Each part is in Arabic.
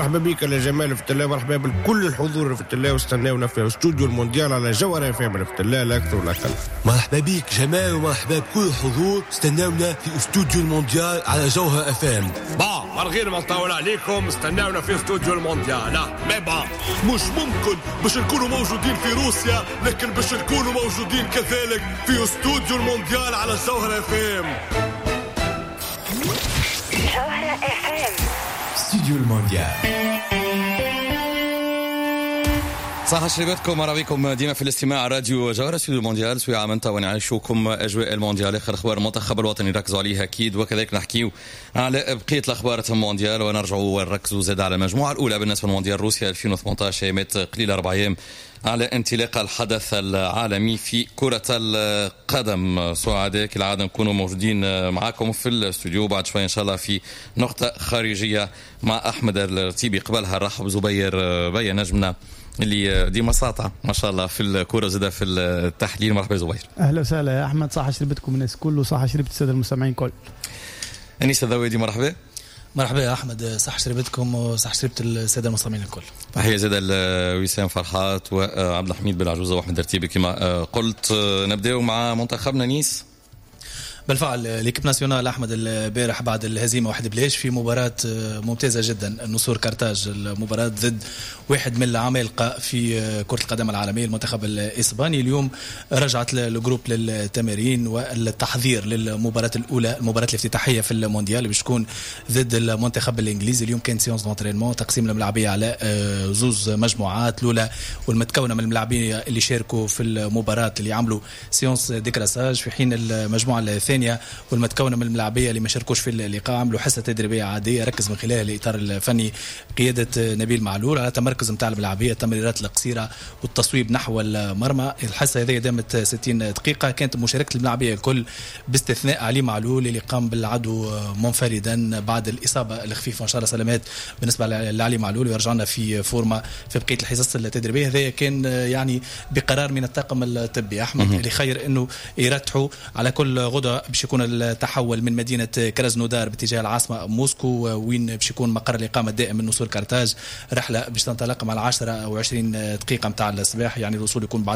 مرحبا بك يا جمال في الله، مرحبا بكل الحضور في الله، واستناونا في استوديو المونديال على جوهرة FM في الله لا أكثر ولا أقل. مرحبا بك جمال ومرحبا بكل الحضور، استناونا في استوديو المونديال على جوهرة FM. من غير ما نطول عليكم استناونا في استوديو المونديال. لا مش ممكن باش نكونوا موجودين في روسيا، لكن باش نكونوا موجودين كذلك في استوديو المونديال على جوهرة FM. جوهرة FM استوديو المونديال. صح شريبتكم، مرحبا بكم ديما في الاستماع راديو جوهرة استوديو المونديال. سوي عملنا ونعيشوكم اجواء المونديال، اخر اخبار المنتخب الوطني نركزوا عليها اكيد، وكذلك نحكيو على بقيه الاخبار المونديال، ونرجعوا ونركزوا زاد على المجموعه الاولى بالنسبه لمونديال روسيا 2018. ايامات قليله 4 ايام على انطلاق الحدث العالمي في كرة القدم. سعداء كالعادة نكونوا موجودين معاكم في الاستوديو بعد شوي إن شاء الله في نقطة خارجية مع أحمد الرتيبي. قبلها نرحب زبير بيا نجمنا اللي ديما ساطع ما شاء الله في الكرة زادة في التحليل. مرحبا زبير. أهلا وسهلا يا أحمد، صح شربتكم الناس كله، صح شربت السادة المستمعين كل. أنيس الذويدي مرحبا. مرحبا يا أحمد، صح شربتكم وصح شربت السادة المستمعين الكل. تحية زاد وسام فرحات وعبد الحميد بالعجوزة وأحمد الرتيبي كما قلت. نبدأ مع منتخبنا نيس. بالفعل ليكيب ناسيونال أحمد البارح بعد الهزيمة 1-0 في مباراة ممتازة جدا النصور كارتاج، المباراة ضد واحد من العمالقة في كرة القدم العالمية المنتخب الإسباني. اليوم رجعت الجروب للتمارين والتحضير للمباراة الأولى، المباراة الافتتاحية في المونديال باش تكون ضد المنتخب الإنجليزي. اليوم كان سيونس دونترينمون، تقسيم الملاعبية على زوز مجموعات، الأولى والمتكونة من الملاعبين اللي شاركوا في المباراة اللي عملوا سيونس ديكراساج، في حين المجموعة الثانية والمتكونة من الملاعبية اللي ما شاركوش في اللقاء عملوا حصة تدريبية عادية ركز من خلالها الإطار الفني قيادة نبيل معلول على تمركز متاع الملاعبية، التمريرات القصيرة والتصويب نحو المرمى. الحصة هذه دامت 60 دقيقة، كانت مشاركة الملاعبية الكل باستثناء علي معلول اللي قام بالعدو منفردا بعد الإصابة الخفيفة، إن شاء الله سلامات بالنسبة لعلي معلول ويرجعنا في فورمة في بقية الحصص التدريبية. هذا كان يعني بقرار من الطاقم الطبي أحمد اللي خير إنه يرتحوا على كل غدوة باش يكون التحول من مدينة كرازنودار باتجاه العاصمة موسكو، وين باش يكون مقر الإقامة الدائم من نصور كارتاج. رحلة باش تنطلق مع 10 أو 20 دقيقة متاع الصباح، يعني الوصول يكون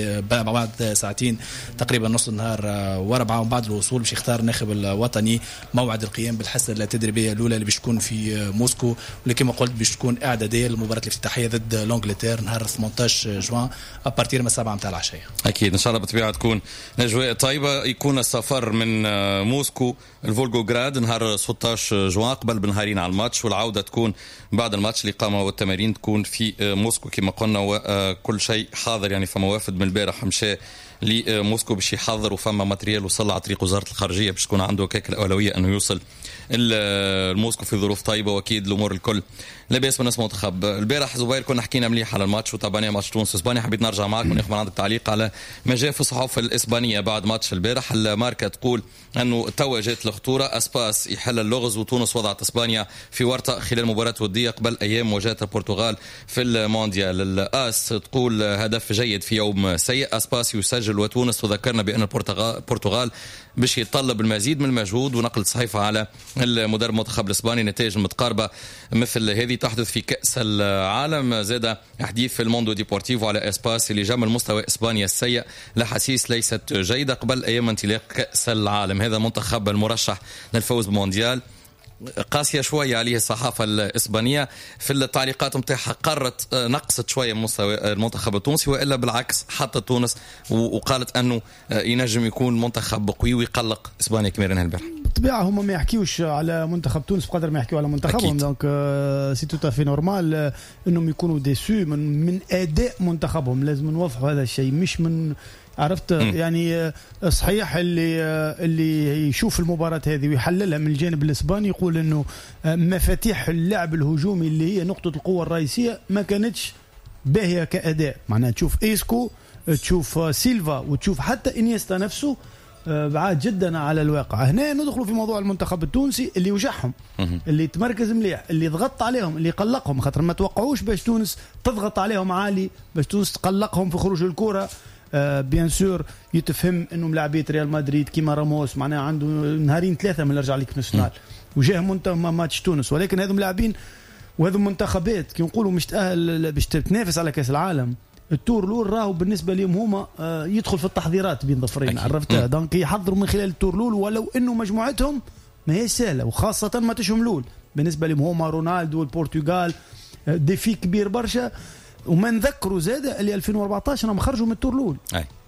بعد ساعتين تقريبا نص النهار و4، ومن بعد الوصول باش يختار الناخب الوطني موعد القيام بالحصة التدريبية الأولى اللي باش تكون في موسكو، واللي كما قلت باش تكون إعدادية للمباراة الافتتاحية ضد لونجلتير نهار 18 جوان أبارتير من 7 متاع العشية. أكيد إن شاء الله بالطبيعة تكون أجواء طيبة. يكون السفر من موسكو الفولغوغراد نهار 16 جوان قبل بنهارين على الماتش، والعودة تكون بعد الماتش الإقامة والتمارين تكون في موسكو كما قلنا، وكل شيء حاضر. يعني فما وافد من البارح مشى لموسكو باش يحضر، وفما ماتريال وصل على طريق وزارة الخارجية باش تكون عنده كيك الأولوية أنه يوصل الموسكو في ظروف طيبة، وأكيد الأمور الكل لاباس بالنسبة للمنتخب. البارح زبير كنا حكينا مليح على الماتش وتابعنا ماتش تونس اسبانيا، حبيت نرجع معك وناخذ من عندك تعليق على ما جاء في الصحف الإسبانية بعد ماتش البارح. الماركة تقول أنه توا جات الخطورة، أسباس يحل اللغز وتونس وضعت اسبانيا في ورطة خلال مباراة ودية قبل أيام مواجهة البرتغال في المونديال. الآس تقول هدف جيد في يوم سيء، أسباس يسجل وتونس تذكرنا بأن البرتغال باش يتطلب المزيد من المجهود، ونقلت صحيفة على المدرب المنتخب الإسباني نتائج متقاربة مثل هذه تحدث في كأس العالم. زاد حديث في الموندو ديبورتيفو على اسباس اللي جمل مستوى اسبانيا السيء لحسيس ليست جيدة قبل ايام انطلاق كأس العالم. هذا منتخب المرشح للفوز بالمونديال قاسية شوية عليه الصحافة الإسبانية في التعليقات متاعها، قررت نقصت شوية من مستوى المنتخب التونسي، وإلا بالعكس حطت تونس وقالت أنه ينجم يكون منتخب قوي ويقلق إسبانيا كما رأينا البارح. بالطبيعة هم ما يحكيوش على منتخب تونس بقدر ما يحكيوا على منتخبهم، دونك سي تو في نورمال انهم يكونوا ديسو من اداء منتخبهم. لازم نوضحوا هذا الشيء، مش من عرفت يعني صحيح اللي يشوف المباراة هذه ويحللها من الجانب الإسباني يقول إنه مفاتيح اللعب الهجومي اللي هي نقطة القوة الرئيسية ما كانتش باهية كأداء. معناها تشوف إيسكو، تشوف سيلفا، وتشوف حتى إنيستا نفسه بعاد جدا على الواقع. هنا ندخلوا في موضوع المنتخب التونسي اللي وجعهم، اللي تمركز مليح، اللي ضغط عليهم، اللي قلقهم، خاطر ما توقعوش باش تونس تضغط عليهم عالي، باش تونس تقلقهم في خروج الكرة. بيان سور يتفهم انه ملاعبيه ريال مدريد كيما راموس معناها عنده نهارين 3 من رجع ليك ناسيونال وجاه ماتش تونس، ولكن هذو ملاعبين وهذو منتخبات كي نقولوا مش تأهل باش تتنافس على كاس العالم. التور الاول راهو بالنسبه لهم هما يدخل في التحضيرات بين ظفرين عرفتها. دونك يحضروا من خلال التور الاول ولو انه مجموعتهم ما هي سهله وخاصه ما تشهم الاول بالنسبه لهم هما رونالدو والبرتغال ديفي كبير برشا. وما نذكروا زاد اللي 2014 راهم خرجوا من التور الاول.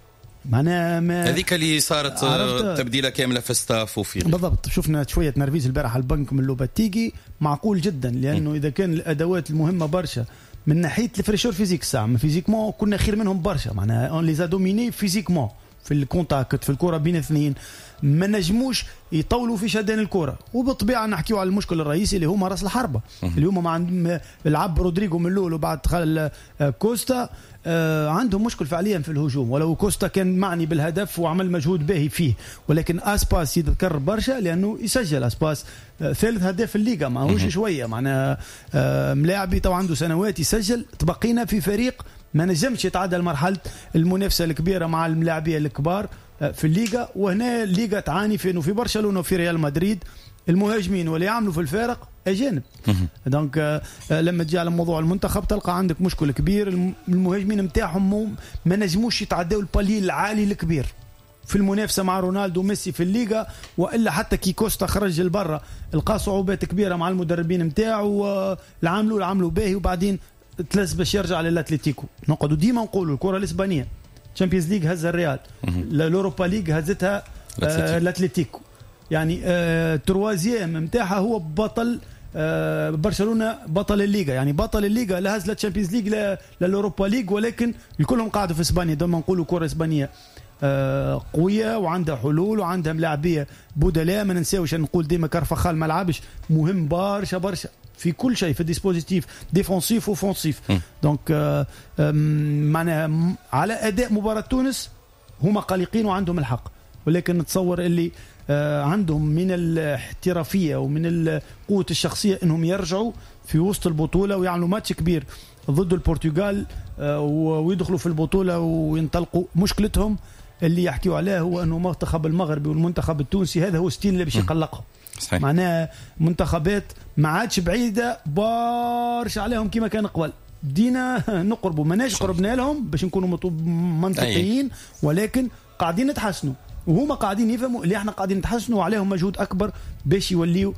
معناها هذيك اللي صارت تبديله كامله في ستاف وفي بالضبط. شفنا شويه نرفيز البارح على البنك من لوباتيجي معقول جدا لانه اذا كان الادوات المهمه برشا من ناحيه الفريشور فيزيك ساعه فيزيكمون كنا خير منهم برشا. معناها اون لي زادوميني فيزيكمون في الكونتاكت في الكره بين اثنين ما نجموش يطولوا في شدان الكره. وبالطبيعه نحكيوا على المشكل الرئيسي اللي هما راس الحربه اللي هما ما عندهم العب رودريغو من الاول وبعد دخل كوستا. عندهم مشكل فعليا في الهجوم ولو كوستا كان معني بالهدف وعمل مجهود باهي فيه ولكن اسباس يتذكر برشا لانه يسجل اسباس ثالث هداف الليغا ماهوش شويه. معناها ملاعبي تو عنده سنوات يسجل. تبقينا في فريق ما نجمش يتعدى مرحله المنافسه الكبيره مع الملاعبيه الكبار في الليغا. وهنا الليغا تعاني في انه في برشلونه وفي ريال مدريد المهاجمين واللي يعملوا في الفارق اجانب. دونك لما تجي على موضوع المنتخب تلقى عندك مشكل كبير. المهاجمين نتاعهم ما نجموش يتعداو البالي العالي الكبير في المنافسه مع رونالدو وميسي في الليغا. والا حتى كي كوستا خرج لبرا لقى صعوبات كبيره مع المدربين نتاعو. عملوا باهي وبعدين تلز باش يرجع للاتليتيكو. نقعدوا ديما نقولوا الكره الاسبانيه تشامبيونز ليغ هزها الريال الاوروبا ليغ هزتها الاتليتيكو. يعني تروازيام نتاعها هو بطل برشلونه بطل الليغا. يعني بطل الليغا لا هز لا تشامبيونز ليغ لا الاوروبا ليغ ولكن الكلهم قاعدوا في اسبانيا. دوما نقولوا كره اسبانيه قويه وعندها حلول وعندها ملاعبيه بدلاء. ما ننساوش نقول ديما كارفخال ما لعبش مهم برشا في كل شيء في الديسبوزيتيف ديفونسيف وفونسيف. دونك معناها على اداء مباراه تونس هما قلقين وعندهم الحق ولكن نتصور اللي عندهم من الاحترافيه ومن قوه الشخصيه انهم يرجعوا في وسط البطوله ويعملوا ماتش كبير ضد البرتغال ويدخلوا في البطوله وينطلقوا. مشكلتهم اللي يحكيوا عليه هو انه المنتخب المغربي والمنتخب التونسي هذا هو ستيل اللي باش يقلقهم. معناها منتخبات ما عادش بعيده برشا عليهم كما كان قبل. بدينا نقربوا ماناش قربنا لهم باش نكونوا منطقيين ولكن قاعدين نتحسنوا وهما قاعدين يفهموا اللي احنا قاعدين نتحسنوا عليهم مجهود اكبر باش يوليوا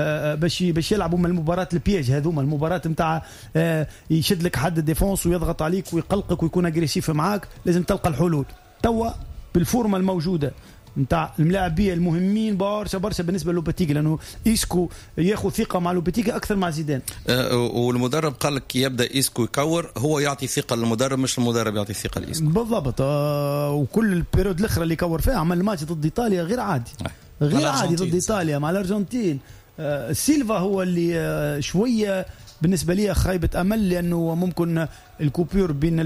باش يلعبوا من المباراه البياج هذوما المباراه نتاع يشد لك حد الديفونس ويضغط عليك ويقلقك ويكون اجريسيف معاك. لازم تلقى الحلول. توا بالفورمه الموجوده نتاع الملاعبيه المهمين برشا بالنسبه للوباتيغي لانه إيسكو ياخذ ثقه مع لوباتيغي اكثر مع زيدان. والمدرب قال لك يبدا إيسكو يكور هو يعطي ثقه للمدرب مش المدرب يعطي ثقه لإيسكو بالضبط. وكل البيريود الاخرى اللي كور فيها عمل ماتش ضد ايطاليا غير عادي ضد ايطاليا مع الارجنتين. سيلفا هو اللي شويه بالنسبه لي خايبه امل لانه ممكن الكوبيور بين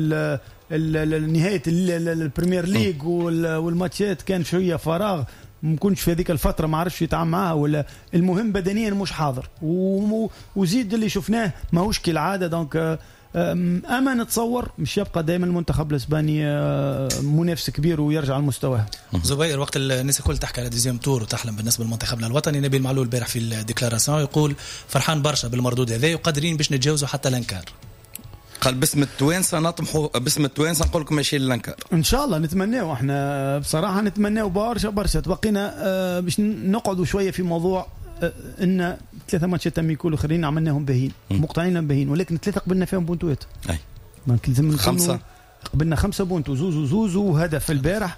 نهايه البريمير ليج والماتشات كان شويه فراغ ممكنش في هذيك الفتره ما عرفش يتعامل معها ولا المهم بدنيا مش حاضر وزيد اللي شفناه ماهوش كالعاده. دونك اما نتصور مش يبقى دائما المنتخب الاسباني منافس كبير ويرجع لمستواه. زبير وقت الناس الكل تحكي على ديزيام تور وتحلم بالنسبه لمنتخبنا الوطني. نبيل معلول البارح في الديكلاراسيون يقول فرحان برشا بالمردود هذا وقادرين باش نتجاوزوا حتى الانكار. قال باسم التوانسه نطمحوا باسم التوانسه نقول لكم ماشي للانكار ان شاء الله. نتمناو احنا بصراحه نتمناو برشا تبقينا باش نقعدوا شويه في موضوع ان 3 ماتشات تميكول اخرين عملناهم باهين مقطعين باهين ولكن 3 قبلنا فيهم بونتوات. لازم 5 قبلنا 5 بونت وزوز وهدف البارح.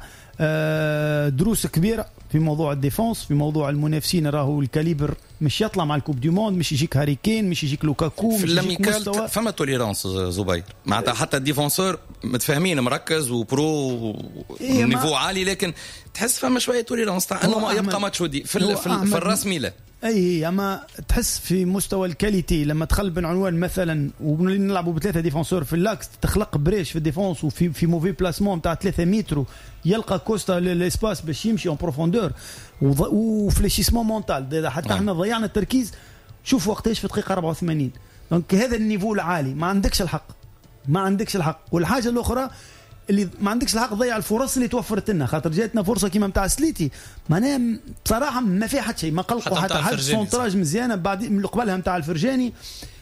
دروس كبيره في موضوع الديفونس في موضوع المنافسين. راهو الكاليبر مش يطلع مع الكوب دو موند مش يجيك هاري كين مش يجيك لوكاكو في اللاميكال فما توليرانس زبير معناتها حتى الديفونسور متفاهمين مركز وبرو نيفو عالي لكن تحس فما شويه توليرانس تاع انه يبقى ماتش ودي في الرسمي لا اي اما تحس في مستوى الكاليتي لما تخل بن عنوان مثلا ونلعبوا ب3 ديفونسور في اللاكس تخلق بريش في الديفونس وفي موفي بلاسمون نتاع 3 متر يلقى كوستا للاسباس باش يمشي اون بروفوندور وفليشيسمون مونتال حتى احنا ضيعنا التركيز. شوف وقتاش في دقيقه 84 دونك هذا النيفو العالي ما عندكش الحق. والحاجه الاخرى اللي ما عندكش الحق ضيع الفرص اللي توفرت لنا خاطر جاتنا فرصه كيما نتاع سليتي معناها بصراحه ما في حتى شيء ما قلقوا حتى سونتراج مزيانه بعد من قبلها نتاع الفرجاني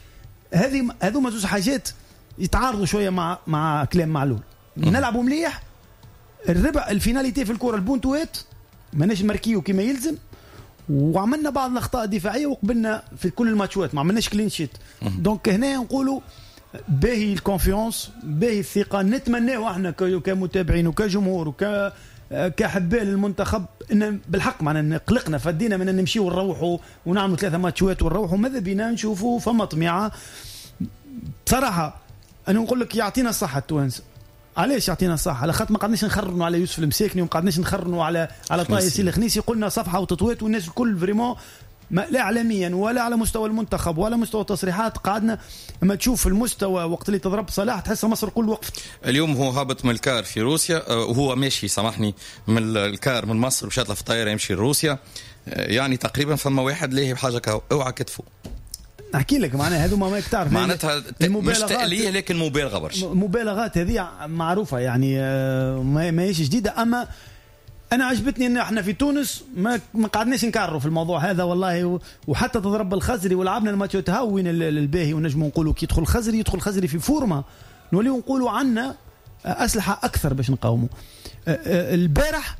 هذوما زوج حاجات يتعارضوا شويه مع كلام معلول. نلعبوا مليح، الربع الفيناليتي في الكره البونتوات ماناش ماركيو كما يلزم، وعملنا بعض الاخطاء الدفاعيه وقبلنا في كل الماتشات ما عملناش كلين شيت. دونك هنا نقولوا باهي الكونفيونس، باهي الثقه، نتمناو احنا كمتابعين وكجمهور كحبال المنتخب ان بالحق معنا قلقنا فدينا من ان نمشيو ونروحوا ونعملوا 3 ماتشات ونروحوا، ماذا بينا نشوفوا فما طميعه بصراحه. انا نقول لك يعطينا الصحه التوانسه. علاش يعطينا الصحه؟ على خاطر ما قعدناش نخرنوا على يوسف المساكني وما قعدناش نخرنوا على طه ياسين الخنيسي، قلنا صفحه وتطويت والناس الكل فريمون لا اعلاميا ولا على مستوى المنتخب ولا مستوى التصريحات قعدنا اما تشوف المستوى وقت اللي تضرب صلاح تحس مصر كل وقفت. اليوم هو هابط من الكار في روسيا، وهو ماشي سامحني من الكار من مصر مشات له في الطياره يمشي لروسيا، يعني تقريبا فما واحد ليه بحاجه اوعى كتفه. نحكي لك معناها هذو ما تعرف معناتها مش تأليه لكن مبالغه برشا. مبالغات هذه معروفه يعني ما هيش جديده. اما انا عجبتني ان احنا في تونس ما قعدناش نكرروا في الموضوع هذا والله، وحتى تضرب الخزري ولعبنا الماتش تهاوين الباهي ونجموا نقولوا كي يدخل خزري في فورمه نوليو نقولوا عنا اسلحه اكثر باش نقاوموا. البارح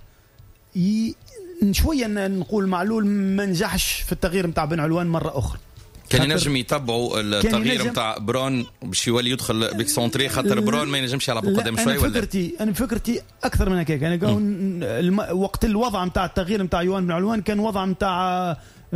شويه نقول معلول ما نجحش في التغيير نتاع بن علوان مره اخرى. كان ينجم يتبعوا التغيير نتاع برون باش يولي يدخل بيكسونتري، خاطر برون ما ينجمش يلعب قدام شوي. ولا انا فكرتي اكثر من هكاك. انا وقت الوضع نتاع التغيير نتاع يوان بن علوان كان وضع نتاع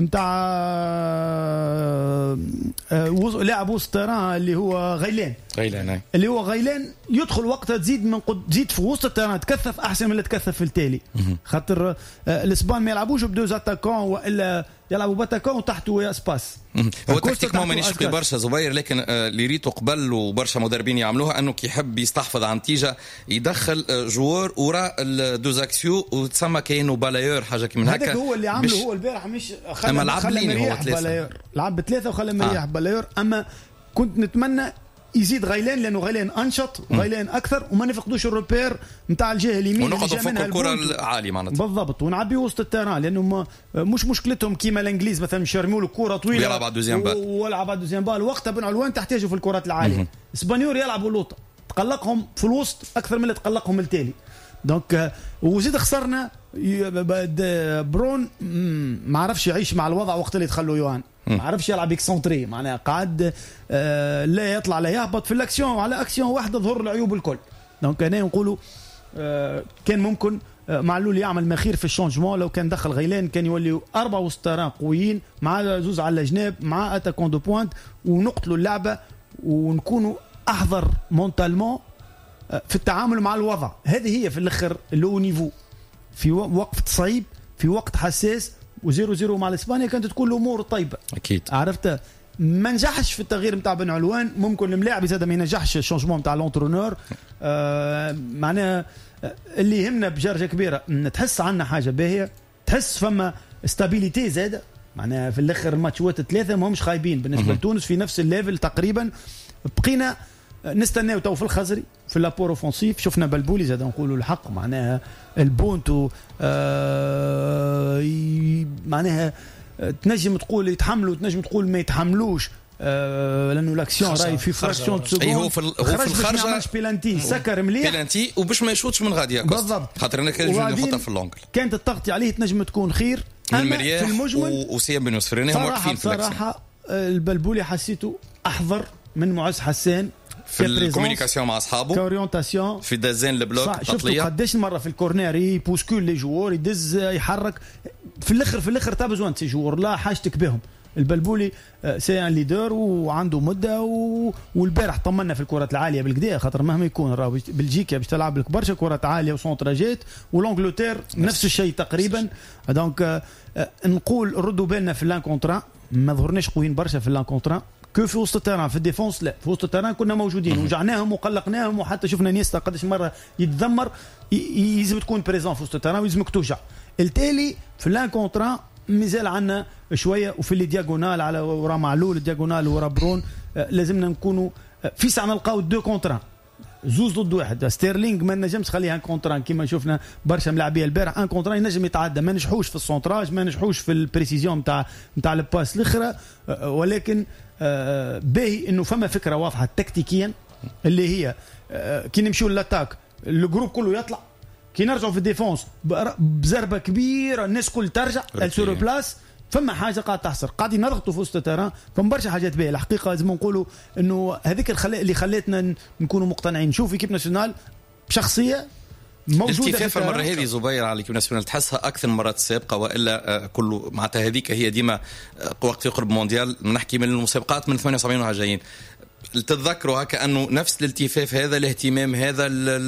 لاعب وسط التيران اللي هو غيلان اللي هو غيلان يدخل وقتها تزيد في وسط التيران تكثف احسن من اللي تكثف في التالي، خاطر الاسبان ما يلعبوش بدوز اتاكون والا يلعبوا باتاكون وتحته اسباس. هو تكتيكمون مانيش في برشا زبير، لكن اللي ريتو قبل وبرشا مدربين يعملوها انه كي يحب يستحفظ على النتيجه يدخل جوار وراء الدوزاكسيو وتسمى كانه بالايور حاجه كي من هكا. هذاك هو اللي عمله هو البارح، مش لعب 3 وخلى مريح بالايور. اما كنت نتمنى يزيد غيلان لانه غيلان انشط وغيلان اكثر وما نفقدوش الروبير نتاع الجهه اليمين ونقطه فوق الكره العاليه معناتها بالضبط، ونعبي وسط التيران لانه مش مشكلتهم كيما الانجليز مثلا يرموا له كره طويله ويلعب على دوزيام بال ويلعب على دوزيام بال. وقتها بن علوان تحتاجوا في الكرات العاليه. اسبانيول يلعبوا لوطه تقلقهم في الوسط اكثر من اللي تقلقهم التالي. دونك وزيد خسرنا برون ما عرفش يعيش مع الوضع وقت اللي دخلوا يوان، ما عرفش يلعب اكسنتري معناها قاعد لا يطلع لا يهبط في الاكسيون وعلى اكسيون واحده ظهر العيوب الكل. دونك هنا نقولوا كان ممكن معلول يعمل ما خير في الشونجمون. لو كان دخل غيلان كان يوليوا 4 وسط تيران قويين مع زوز على الجناب مع اتاكون دو بوينت ونقتلوا اللعبه ونكونوا احذر مونتالمون في التعامل مع الوضع. هذه هي في الاخر اللو نيفو في وقت صعيب في وقت حساس و0-0 مع الاسبانيا كانت تكون الامور طيبه اكيد. عرفت ما نجحش في التغيير نتاع بن علوان، ممكن الملاعب زاد ما ينجحش الشونجمون نتاع لونترونور. معناها اللي يهمنا بجرجه كبيره تحس عنا حاجه باهيه، تحس فما استابيليتي زاده معناها في الاخر الماتشات 3 ما همش خايبين بالنسبه لتونس في نفس الليفل تقريبا. بقينا نستناو تو في الخزري في لابور اوفونسيف شفنا بلبولي زاد نقولوا الحق معناها البونتو معناها تنجم تقول يتحملوا تنجم تقول ما يتحملوش لانه لاكسيون راي في فراكسيون سكوند. هو في الخرجه بيلانتي سكر مليح بيلانتي وباش ما يشوطش من غادي بالضبط، خاطر انا كان نحطها في اللونجل كانت التغطي عليه تنجم تكون خير. اما في المجمل وسيم بن يوسف هم واقفين في صراحه البلبولي حسيته احضر من معز حسان في الكوميونيكاسيون مع اصحابه كاورينتاسيون في دازين البلوك تطليه قداش مره في الكورنير يبوسكول لي جوور يدز يحرك في الاخر تاع بزوان سي جوور لا حاجتك بهم. البلبولي سي ان ليدر وعنده مده والبارح طمنا في الكرات العاليه بالكدا خاطر مهما يكون راهو بلجيكا باش تلعب لك برشا كرات عاليه وسونتراجات ولونجلتير نفس الشيء تقريبا. دونك نقول ردوا بالنا في لانكونترا ما ظهرناش قويين برشا في لانكونترا كو في وسط التيران في الديفونس لا في وسط التيران كنا موجودين وجعناهم وقلقناهم وحتى شفنا نيستا قداش مره يتذمر يلزم تكون بريزون في وسط التيران ويلزمك توجع. التالي في لانكونترا مازال عنا شويه وفي اللي دياغونال على ورا معلول دياغونال ورا برون لازمنا نكونوا في ساعه نلقاو 2 كونتر زوز ضد واحد. ستيرلينغ ما نجمش خليها ان كونتران كيما شفنا برشا ملاعبيه البارح، ان كونتران ينجم يتعدى، ما نجحوش في السونتراج، ما نجحوش في البريسيزيون نتاع الباس الاخرى، ولكن باهي انه فما فكره واضحه تكتيكيا اللي هي كي نمشيو للاتاك الجروب كله يطلع، كي نرجعوا في الديفونس بزربه كبيره الناس كل ترجع سور بلاس. فما حاجه قاعد تحصر، قاعدين نضغطوا في وسط التران، فما برشا حاجات باهيه الحقيقه. لازم نقولوا انه هذيك اللي خلاتنا نكونوا مقتنعين. شوف كيف ناسيونال بشخصيه موجوده. الالتفاف المره هذه زبير على كيف ناسيونال تحسها اكثر من المرات السابقه، والا كله معناتها هذيك هي ديما وقت يقرب مونديال نحكي من المسابقات من 78 وها جايين تتذكروا هكا انه نفس الالتفاف هذا الاهتمام هذا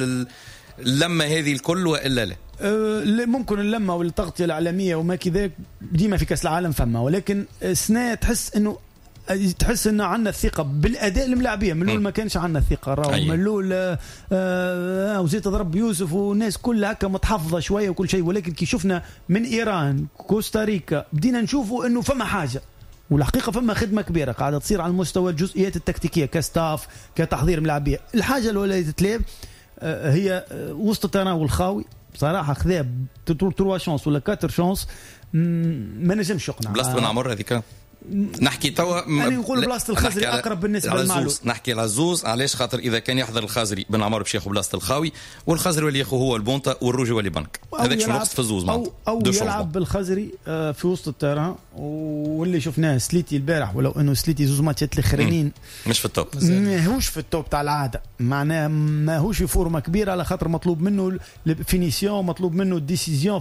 اللمه هذه الكل، والا لا ممكن اللمه والتغطيه الاعلاميه وما كذا ديما في كاس العالم فما، ولكن سنه تحس انه عندنا الثقه بالاداء الملاعبيه. ملول ما كانش عندنا الثقه، راهو ملول وزيت ضرب يوسف والناس كلها هكا متحفظه شويه وكل شيء، ولكن كي شفنا من ايران كوستاريكا بدينا نشوفوا انه فما حاجه، والحقيقه فما خدمه كبيره قاعده تصير على المستوى الجزئيات التكتيكيه كستاف كتحضير ملاعبيه. الحاجه الاولى اللي تتلعب هي وسط التران والخاوي بصراحه خذا 3 شانس ولا 4 شانس ما نجمش يقنع. بلاصه بن عمر هذيك نحكي توا انا نقول بلاصه الخزري اقرب بالنسبه للمعلول. نحكي على الزوز علاش خاطر اذا كان يحضر الخزري بن عمر باش ياخذ بلاصه الخاوي، والخزري اللي ياخذ هو البونتا والروجي واللي بنك، هذاك شنو نقص في الزوز او يلعب بالخزري في وسط التران. واللي شفناه سليتي البارح، ولو انه سليتي زوز ماتشات الاخرين مش في التوب، ماهوش في التوب تاع العاده، معناه ماهوش في فورمه كبيره على خاطر مطلوب منه الفينيسيون، مطلوب منه الديسيزيون،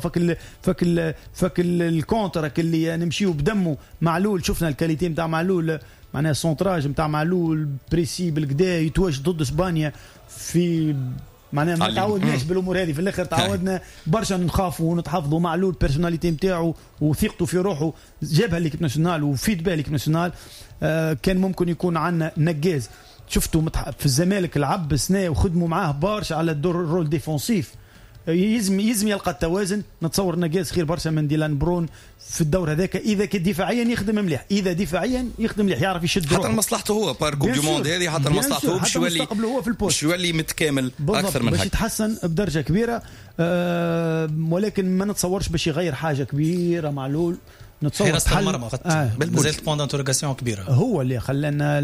فك الكونتر اللي نمشيو بدمه. معلول شفنا الكاليتي نتاع معلول، معناها السونتراج نتاع معلول بريسي بالكدا يتواجد ضد اسبانيا في معناها ما تعودناش بالامور هذه. في الاخر تعودنا برشا نخافوا ونتحفظوا. معلول بيرسوناليتي نتاعو وثقته في روحه جابها ليكيب ناسيونال وفيد بها ليكيب ناسيونال. كان ممكن يكون عندنا نجاز، شفتوا في الزمالك لعب سنه وخدموا معاه برشا على الدور الرول ديفونسيف، يزم يلقى التوازن. نتصور نجاز خير برشا من ديلان برون في الدور هذاك، اذا كان دفاعيا يخدم مليح، اذا دفاعيا يخدم مليح يعرف يشد روحه، حتى مصلحته هو باركو دي موند هذه، حتى مصلحته هو باش يولي متكامل اكثر من هيك، باش يتحسن بدرجه كبيره. ولكن ما نتصورش باش يغير حاجه كبيره معلول. نتصور حراسة المرمى مازالت بوند انتروغاسيون كبيره، هو اللي خلانا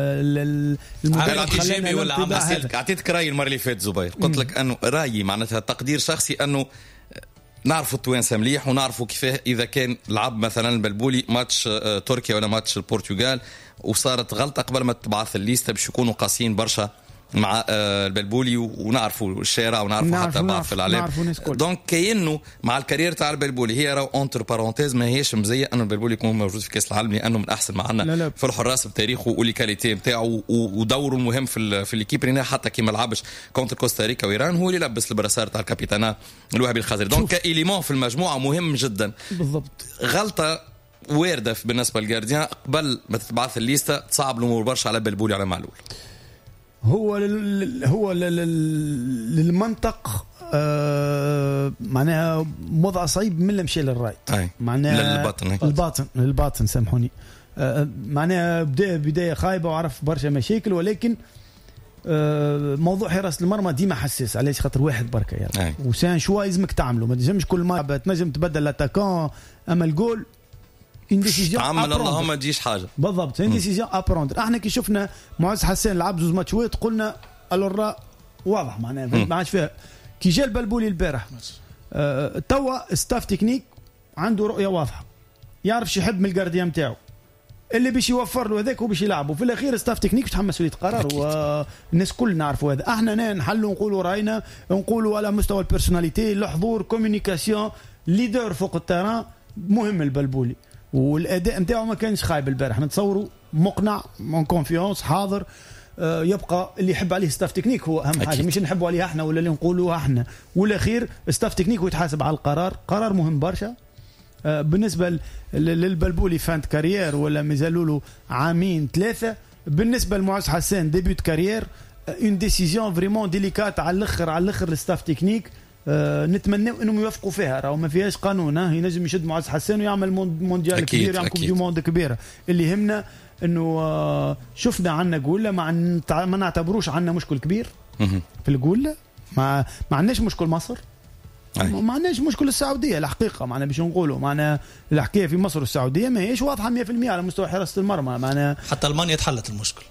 المدرب ولا عطيتك راي المره اللي فاتت زبير، قلت لك انه رايي معناتها تقدير شخصي انه نعرفوا التوانسه مليح ونعرفوا كيفاه اذا كان لعب مثلا البلبولي ماتش تركيا ولا ماتش البرتغال وصارت غلطه قبل ما تبعث الليسته باش يكونوا قاسيين برشا مع البلبولي، ونعرفوا الشارع ونعرفوا حتى بعض في الاعلام. دونك كأنه مع الكارير تاع البلبولي هي راهو اونتر بارونتيز ما هيش مزيه انه البلبولي يكون موجود في كاس العالم، لانه من احسن معنا في الحراس بتاريخه والكاليتي نتاعو ودوره المهم في الكيب. حتى كي ما لعبش كونتر كوستاريكا وايران هو اللي لبس البراسار تاع الكابيتانا الوهبي الخزري. دونك كإيليمون في المجموعه مهم جدا. بالضبط. غلطه وارده بالنسبه للجارديان قبل ما تتبعث الليسته تصعب الامور برشا على البلبولي على معلول. هو للمنطق معناها وضع صعيب من المشي للرايت، معناها للباطن سامحوني. معناها بداية خايبة وعرف برشا مشاكل، ولكن موضوع حراسة المرمى ديما حساس. علاش؟ خاطر واحد بركة يعني وسان شوي لازمك تعمله، ما تنجمش كل مرة تنجم تبدل الاتاكون اما الجول تعمل اللهم ما تجيش حاجه. بالضبط، ديسيجن ابروندر. احنا كي شفنا معز حسان لعب زوز ماتشات قلنا الورا واضح معناها ما عادش فيها. كي جا البلبولي البارح توا ستاف تكنيك عنده رؤيه واضحه، يعرف يحب من الجارديان نتاعو اللي باش يوفر له هذاك وباش يلعبوا. في الاخير ستاف تكنيك تحمل مسؤوليه قرار، والناس كل نعرفوا هذا. احنا نحلوا نقولوا راينا، نقولوا على مستوى البيرسوناليتي، الحضور، كوميونيكاسيون، ليدر فوق التران مهم البلبولي. والاداء نتاعو ما كانش خايب البارح، نتصوروا مقنع مون كونفيونس حاضر. يبقى اللي يحب عليه ستاف تكنيك هو اهم حاجه، مش نحبوا عليه احنا ولا اللي نقولوه احنا. والاخير ستاف تكنيك ويتحاسب على القرار، قرار مهم برشا. بالنسبه للبلبولي فانت كارير ولا مازالوا له عامين ثلاثه. بالنسبه لمعز حسان ديبيوت كارير، اون ديسيزيون فريمون ديليكات على الاخر الستاف تكنيك. نتمنى انهم يوافقوا فيها، راهو ما فيهاش قانون. ينجم يشد معز حسان ويعمل مونديال كبير، يعمل كوب دي موند كبيره. اللي يهمنا انه شفنا عنا قوله ما نعتبروش عنا مشكل كبير في الجول ما عندناش مشكل مصر، ما عندناش مشكل السعوديه الحقيقه، معنا باش نقولوا معنا الحكايه في مصر والسعوديه ما هيش واضحه 100% على مستوى حراسه المرمى. معنا حتى المانيا تحلت المشكل،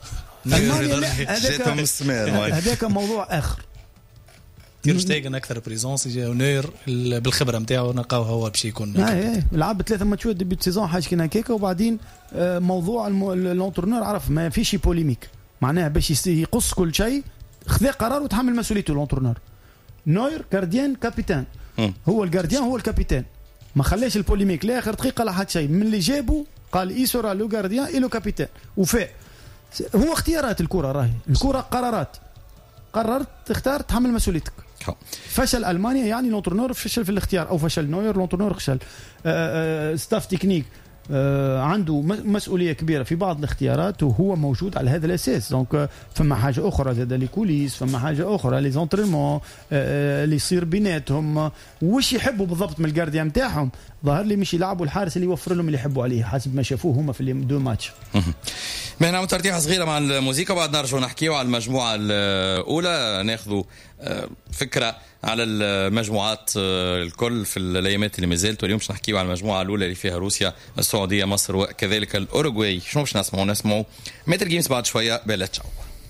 هذاك موضوع اخر. تير شتيغن اكثر بريزونس جاو نير بالخبره نتاعو نلقاو هو باش يكون لعب 3 ماتشات ديبي سيزون حاجه كينا كيكا، وبعدين موضوع لونترنور عرف ما فيش بوليميك، معناها باش يقص كل شيء خذ قرار وتحمل مسؤوليته لونترنور. نوير كارديان كابيتان، هو الجارديان هو الكابيتان، ما خلاش البوليميك لاخر دقيقه لا حد شيء. من اللي جابه قال ايسورا لو جارديان اي لو كابيتان وفاء. هو اختيارات الكره، راهي الكره قرارات، قررت تختار تحمل مسؤوليتك. فشل المانيا يعني لونترنور فشل في الاختيار، او فشل نوير لونترنور فشل. ستاف تكنيك عنده مسؤوليه كبيره في بعض الاختيارات وهو موجود على هذا الاساس. دونك فما حاجه اخرى زاد لي كوليس، فما حاجه اخرى لي زونترينمون اللي يصير بيناتهم، وش يحبوا بالضبط من الجارديان نتاعهم. ظهر لي مش يلعبوا الحارس اللي يوفر لهم اللي يحبوا عليه حسب ما شافوه هما في دو ماتش. بينا ترتيحه صغيره مع الموسيقى وبعد نرجع نحكيو على المجموعه الاولى، ناخذوا فكره على المجموعات الكل في الايامات اللي مازالت. واليوم باش نحكيو على المجموعه الاولى اللي فيها روسيا، السعوديه، مصر وكذلك الاوروغواي. شنو باش نسمعوا متر جيمز بعد شويه. بلا تشاو.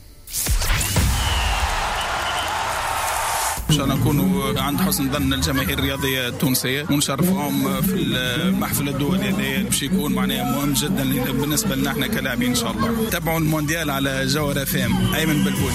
إن شاء الله نكونوا عند حسن ظن الجماهير الرياضية التونسية ونشرفهم في المحفل الدولي هذا باش يكون معناه مهم جدا بالنسبة لنا احنا كلاعبين. إن شاء الله تابعوا المونديال على جوهر FM. أيمن بلبولي.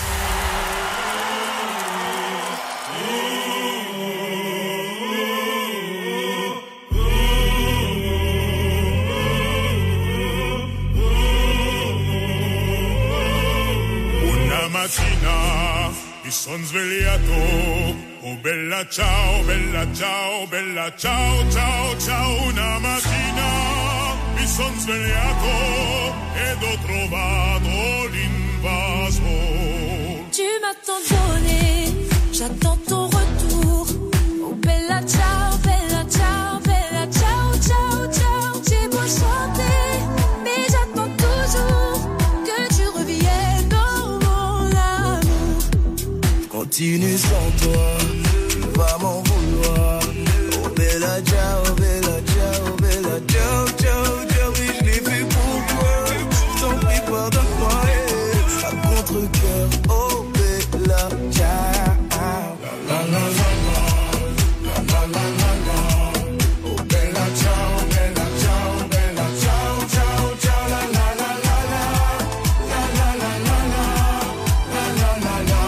Mi son svegliato, oh bella ciao, bella ciao, bella ciao, ciao, ciao. Una mattina mi son svegliato ed ho trovato l'invaso. Tu m'as tant donné, j'attends ton retour. Oh bella ciao, bella ciao, bella ciao, ciao, ciao. J'ai beau chanter, mais j'attends toujours que tu reviennes dans mon amour. Continue sans toi, tu vas m'en vouloir. Oh bella ciao, bella ciao, bella ciao, ciao, ciao. Oui, je l'ai fait pour toi, t'en prie pardonne-moi. À contre-cœur, oh bella ciao. La la la la, la la la la la. Oh bella ciao, bella ciao, bella ciao, ciao, ciao. La la la la la, la la la la la, la la la la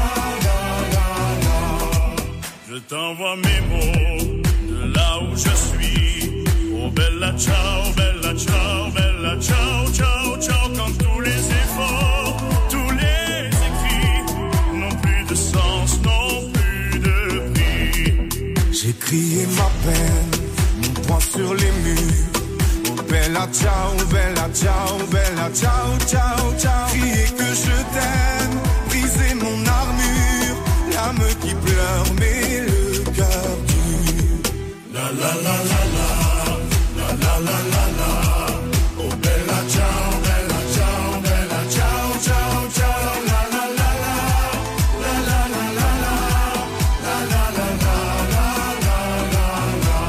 la. Je t'envoie mes mots de là où je suis. Oh bella ciao, bella ciao, bella ciao, ciao, ciao. Quand tous les efforts, tous les écrits n'ont plus de sens, n'ont plus de prix. J'ai crié ma peine, mon poing sur les murs. Oh bella ciao, bella ciao, bella ciao, ciao, ciao. Crier que je t'aime, briser mon armure, l'âme qui pleure mais le cœur dur. La la la la la, la la la la la. Oh bella ciao, bella ciao, bella ciao, ciao, ciao. La la la la, la la la la la, la la la la la la la.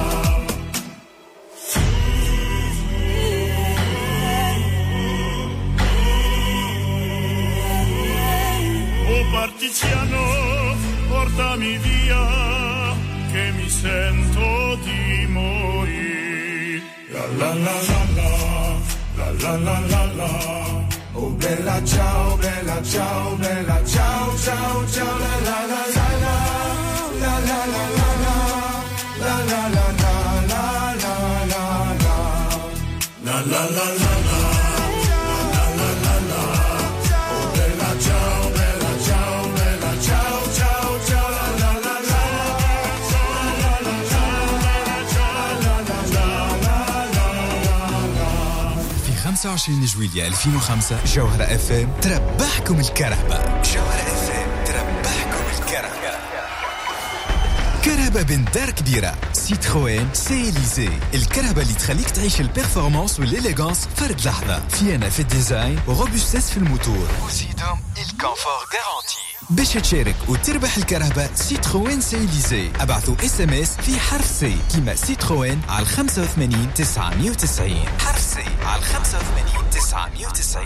Oh partigiano, portami via, che mi sento di morire. La la la la la, la la la la la. Oh bella ciao, bella ciao, bella ciao, ciao, ciao. La la la la la, la la la la la, la la la la la la la la. La la la la la, la la la la. Oh bella ciao, bella ciao, bella ciao, ciao, ciao. La la la la. في 25 جويلية 2005 جوهرة FM تربحكم الكرهبة. جوهرة FM تربحكم الكرهبة. كرهبة بنت دار كبيرة سيتروين سيليزي، الكرهبة اللي تخليك تعيش البيرفورمانس والإليغانس فرد لحظة، فينا في الديزاين وروبوستس في الموتور وزيدهم الكونفور غارانتي. باش تشارك وتربح الكرهبة سيتروين سيليزي ابعثوا SMS في حرف سي كيما سيتروين على 85 990 حرف سي على 85 990.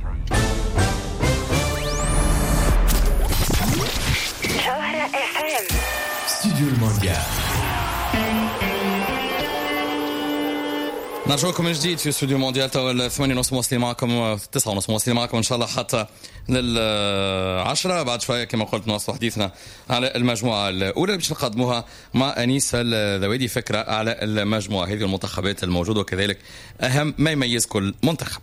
جوهرة FM استوديو المونديال. نرجوكم من جديد في استوديو مونديال. تو 8:30 مواصلين معكم، 9:30 مواصلين معكم ان شاء الله حتى لل10. بعد شويه كما قلت نواصل حديثنا على المجموعه الاولى باش نقدموها مع انيس الذوادي، فكره على المجموعه هذه المنتخبات الموجوده وكذلك اهم ما يميز كل منتخب.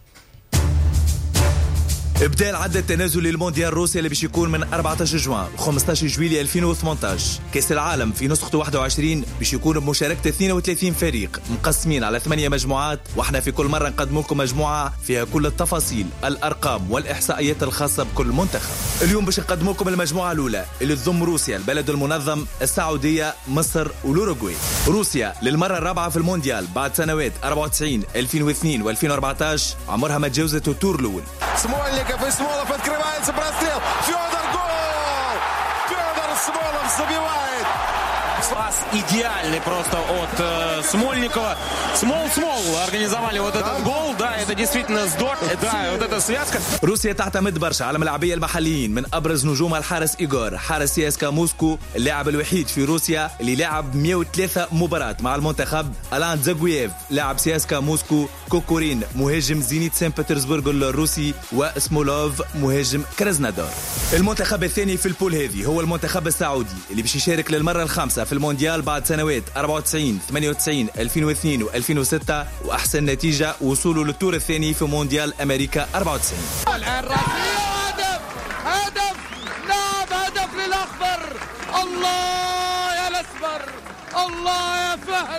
ابداء العد التنازلي للمونديال روسيا اللي باش يكون من 14 جوان 15 جويلية 2018. كاس العالم في نسخته 21 باش يكون بمشاركة 32 فريق مقسمين على 8 مجموعات، واحنا في كل مرة نقدم لكم مجموعة فيها كل التفاصيل، الأرقام والإحصائيات الخاصة بكل منتخب. اليوم باش نقدم لكم المجموعة الأولى اللي تضم روسيا البلد المنظم، السعودية، مصر والأوروغواي. روسيا للمرة الرابعة في المونديال بعد سنوات 94 2002 و2014 عمرها ما تجاوزت الدور الأول. и Смолов открывается прострел. Федор, гол! Федор Смолов забивает. Пас идеальный просто от Смольникова. Смол организовали вот этот гол. Да, это действительно здорово. Да, вот эта связка. روسيا تعتمد برشا على ملاعبية المحليين، من أبرز نجومها الحارس إيغور، حارس سياسكا موسكو، اللاعب الوحيد في روسيا اللي لعب 103 مباراة مع المنتخب، ألان زاغوييف لاعب سياسكا موسكو، كوكورين مهاجم زينيت سان بطرسبرغ الروسي، وسمولوف مهاجم كرازنادار. المنتخب الثاني في البول هذه هو المنتخب السعودي اللي باش يشارك للمرة الخامسة في المونديال بعد سنوات 94 98 2002 و2006، وأحسن نتيجة وصوله للدور الثاني في مونديال أمريكا 94. الآن راسية هدف نعم هدف للأخضر. الله يا الأسمر، الله يا فهد،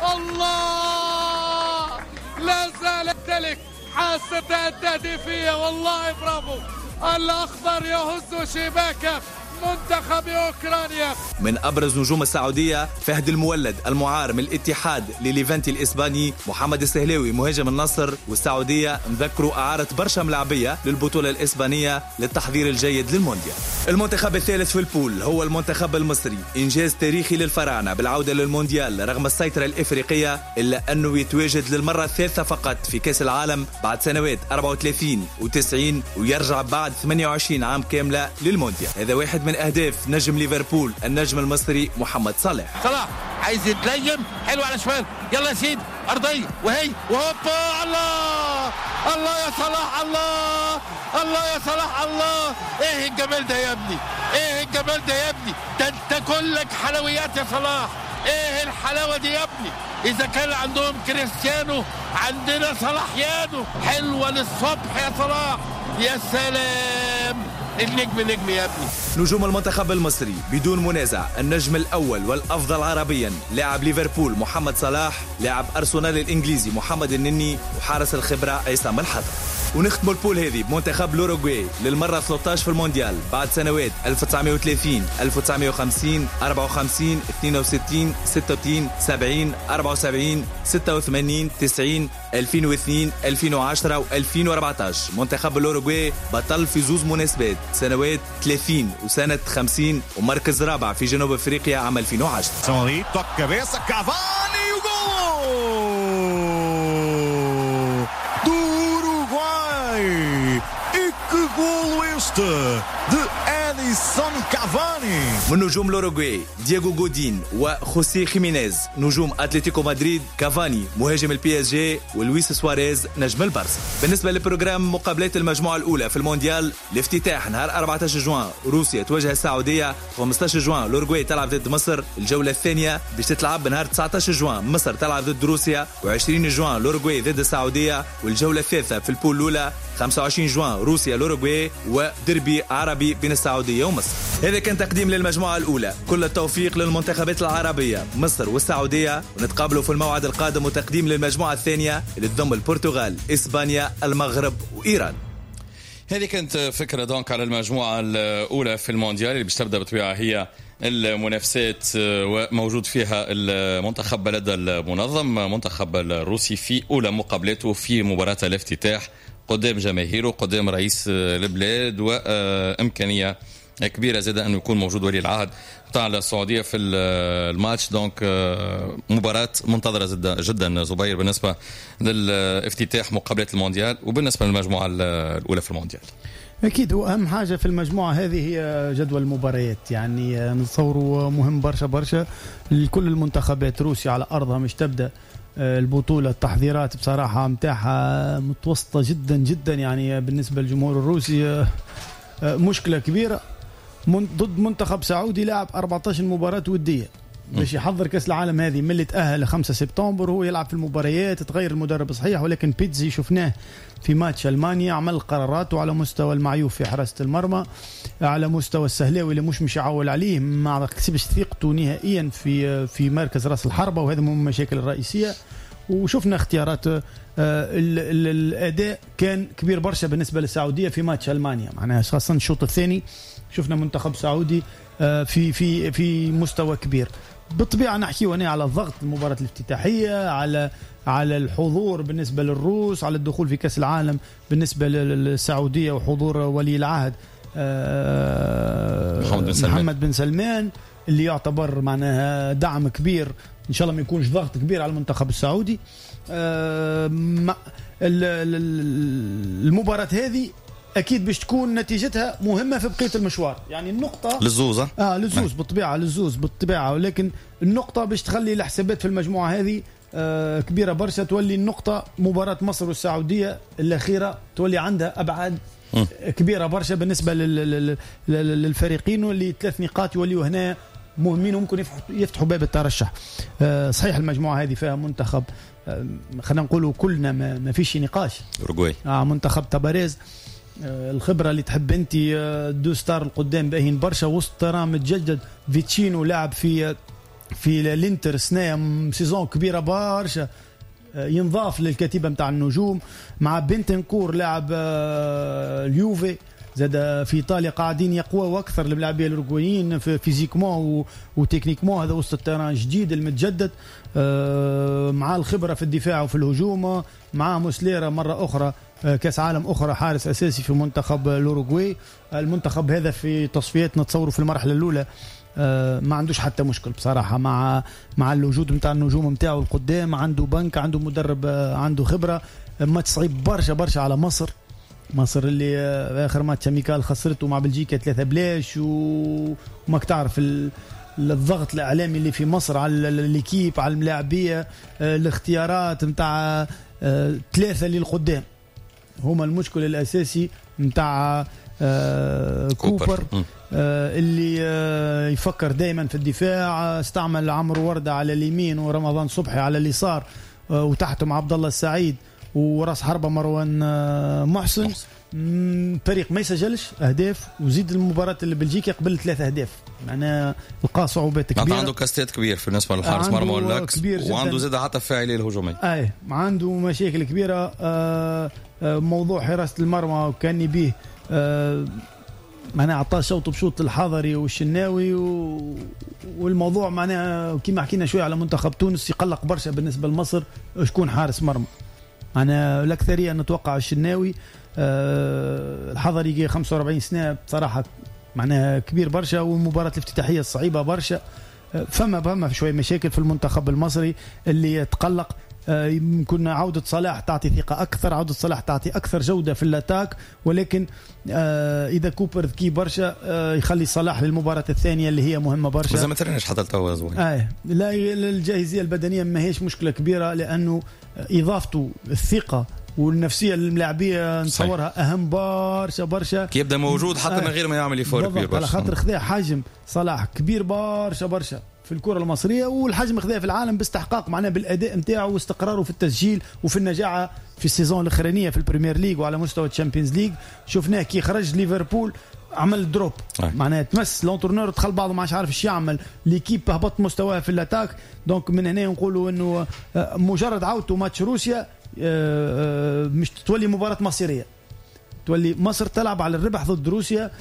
الله لا زال تلك حاسة التهديفية. والله برافو، الأخضر يهز شباكه منتخب أوكرانيا. من أبرز نجوم السعودية فهد المولد المعار من الاتحاد لليفانتي الإسباني، محمد السهلاوي مهاجم النصر، والسعودية مذكروا أعارة برشا ملاعبية للبطولة الإسبانية للتحضير الجيد للمونديال. المنتخب الثالث في البول هو المنتخب المصري، إنجاز تاريخي للفراعنة بالعودة للمونديال رغم السيطرة الإفريقية، إلا أنه يتواجد للمرة الثالثة فقط في كأس العالم بعد سنوات 34 و90، ويرجع بعد 28 عام كاملة للمونديال. هذا واحد من أهداف نجم ليفربول النجم المصري محمد صلاح. صلاح عايز يتليم، حلو على شمال، يلا يا سيد أرضية وهي وهوبا. الله الله يا صلاح، الله الله يا صلاح، الله ايه الجمال ده يا ابني، ايه الجمال ده يا ابني، ده انت كلك حلويات يا صلاح. ايه الحلاوة دي يا ابني، اذا كان عندهم كريستيانو عندنا صلاح يانو. حلوة للصبح يا صلاح، يا سلام، النجم نجم يا ابني. نجوم المنتخب المصري بدون منازع النجم الأول والأفضل عربيا لاعب ليفربول محمد صلاح، لاعب أرسنال الإنجليزي محمد النني، وحارس الخبرة عصام الحضر. ونختم البول هذه بمنتخب الأوروغواي للمرة 13 في المونديال بعد سنوات 1930 1950 54 62 66 70 74 86 90 2002 2010 و2014. منتخب الأوروغواي بطل في زوز مناسبات، سنوات 30 وسنة 50، ومركز رابع في جنوب أفريقيا عام 2010. Edison Cavani. من نجوم الأوروغواي دييغو غودين وخوسيه خيمينيز نجوم أتلتيكو مدريد، كافاني مهاجم البي اس جي، ولويس سواريز نجم البارسا. بالنسبة لبروجرام مقابلات المجموعة الأولى في المونديال، الافتتاح نهار 14 جوان روسيا تواجه السعودية، 15 جوان الأوروغواي تلعب ضد مصر. الجولة الثانية باش تتلعب نهار 19 جوان مصر تلعب ضد روسيا، و20 جوان الأوروغواي ضد السعودية. والجولة الثالثة في البول الأولى 25 جوان روسيا الأوروغواي، ودربي عربي بين السعودية ومصر. هذا كان تقديم للمجموعة الأولى، كل التوفيق للمنتخبات العربية مصر والسعودية، ونتقابلوا في الموعد القادم وتقديم للمجموعة الثانية اللي تضم البرتغال، إسبانيا، المغرب وإيران. هذه كانت فكرة دونك على المجموعة الأولى في المونديال اللي باش تبدأ بطبيعة هي المنافسات، وموجود فيها المنتخب بلد المنظم منتخب الروسي في أولى مقابلاته في مباراة الافتتاح قدام جماهيره قدام رئيس البلاد، وإمكانية كبيرة زادة أنه يكون موجود ولي العهد بتاع السعودية في الماتش. دونك مباراة منتظرة جدا زبير بالنسبة للافتتاح مقابلات المونديال وبالنسبة للمجموعة الأولى في المونديال. أكيد وأهم حاجة في المجموعة هذه هي جدول المباريات، يعني نتصوروا مهم برشا لكل المنتخبات. روسيا على أرضها مش تبدأ البطولة، التحضيرات بصراحة متاحة متوسطة جدا يعني بالنسبة للجمهور الروسي مشكلة كبيرة. ضد منتخب سعودي لعب 14 مباراة ودية باش يحضر كأس العالم هذه من اللي تأهل 5 سبتمبر. هو يلعب في المباريات، تغير المدرب صحيح، ولكن بيتزي شفناه في ماتش ألمانيا عمل قراراته على مستوى المعيوف في حراسة المرمى، على مستوى السهلاوي اللي مش يعول عليه، ما كسبش ثقته نهائيا في مركز راس الحربة، وهذا من المشاكل الرئيسية. وشفنا اختيارات الأداء كان كبير برشا بالنسبة للسعودية في ماتش ألمانيا، معناها خاصة الشوط الثاني شفنا منتخب سعودي في مستوى كبير. بالطبيعة نحكي هنا على الضغط المباراة الافتتاحية، على الحضور بالنسبة للروس، على الدخول في كأس العالم بالنسبة للسعودية وحضور ولي العهد محمد بن سلمان اللي يعتبر معناها دعم كبير. إن شاء الله ما يكونش ضغط كبير على المنتخب السعودي. المباراة هذه أكيد باش تكون نتيجتها مهمة في بقية المشوار، يعني النقطة للزوز للزوز بالطبيعة، ولكن النقطة باش تخلي الحسابات في المجموعة هذه كبيرة برشا. تولي النقطة مباراة مصر والسعودية الأخيرة تولي عندها أبعاد كبيرة برشا بالنسبة للفريقين، واللي 3 نقاط يوليوا هنا مهمين وممكن يفتحوا باب الترشح. صحيح المجموعة هذه فيها منتخب خلينا نقولوا كلنا ما فيش نقاش، أوروغواي منتخب تباريز، الخبرة اللي تحب انت، دو ستار القدام باهين برشا، وسط ترام متجدد، فيتشينو لاعب في الانتر سنة سيزون كبيرة برشا، ينضاف للكتيبة متاع النجوم، مع بنتنكور لاعب اليوفي زاد في ايطاليا قاعدين يقوى اكثر اللاعبين الاوروغوايين فيزيكمون وتكنيكمون. هذا وسط التيران جديد المتجدد، مع الخبرة في الدفاع وفي الهجوم، مع موسليرا مرة أخرى كاس عالم أخرى حارس أساسي في منتخب الأوروغواي. المنتخب هذا في تصفيات نتصوره في المرحلة الأولى ما عندوش حتى مشكل بصراحة مع الوجود متاع النجوم متاعه القدام، عنده بنك، عنده مدرب، عنده خبرة. ماتش صعيب برشا على مصر اللي آخر ماتش ميكال خسرته مع بلجيكا 3-0، وماك تعرف الضغط الإعلامي اللي في مصر على الكيب، على الملاعبية، الاختيارات متاع 3 اللي القدام هما المشكل الأساسي متاع كوبر اللي يفكر دائما في الدفاع. استعمل عمرو وردة على اليمين ورمضان صبحي على اليسار، وتحتهم عبد الله السعيد وراس حربة مروان محسن. فريق ما يسجلش أهداف، وزيد المباراة اللي بلجيكا قبل 3 أهداف، معناه لقى صعوبات كبيرة. عنده كاستات كبير في بالنسبة للحارس مرمى واللاكس، وعنده زيد حتى الفاعلية الهجومية. عنده مشاكل كبيرة. موضوع حراسة المرمى كان به معناه عطاه شوط بشوط الحضري والشناوي، والموضوع معناه كما حكينا شوية على منتخب تونس يقلق برشا بالنسبة لمصر شكون حارس مرمى. أنا الأكثرية نتوقع الشناوي. الحضري 45 سنة بصراحة معناها كبير برشا، والمباراة الافتتاحية الصعيبة برشا. فما في شوية مشاكل في المنتخب المصري اللي يتقلق. يمكن عودة صلاح تعطي ثقة أكثر، عودة صلاح تعطي أكثر جودة في الاتاك، ولكن إذا كوبر ذكي برشا يخلي صلاح للمباراة الثانية اللي هي مهمة برشا. إذا ما ترنش حتى التوا زوين. لا الجاهزية البدنية ما هيش مشكلة كبيرة، لأنه إضافته الثقة والنفسية للملاعبية نصورها أهم برشا كي يبدأ موجود حتى من غير ما يعمل يفور كبير برشا، على خاطر خذا حجم صلاح كبير برشا في الكرة المصرية، والحجم خذاه في العالم باستحقاق معناه بالأداء متاعه واستقراره في التسجيل وفي النجاعة في السيزون الأخرانية في البريمير ليج وعلى مستوى الشامبيونز ليج. شفناه كي خرج ليفربول عمل دروب، معناه تمس لونترنور دخل بعضه ما عارف ايش يعمل، ليكيب هبط مستواه في الاتاك. دونك من هنا نقولوا انه مجرد عودته ماتش روسيا مش تولي مباراة مصيرية، تولي مصر تلعب على الربح ضد روسيا،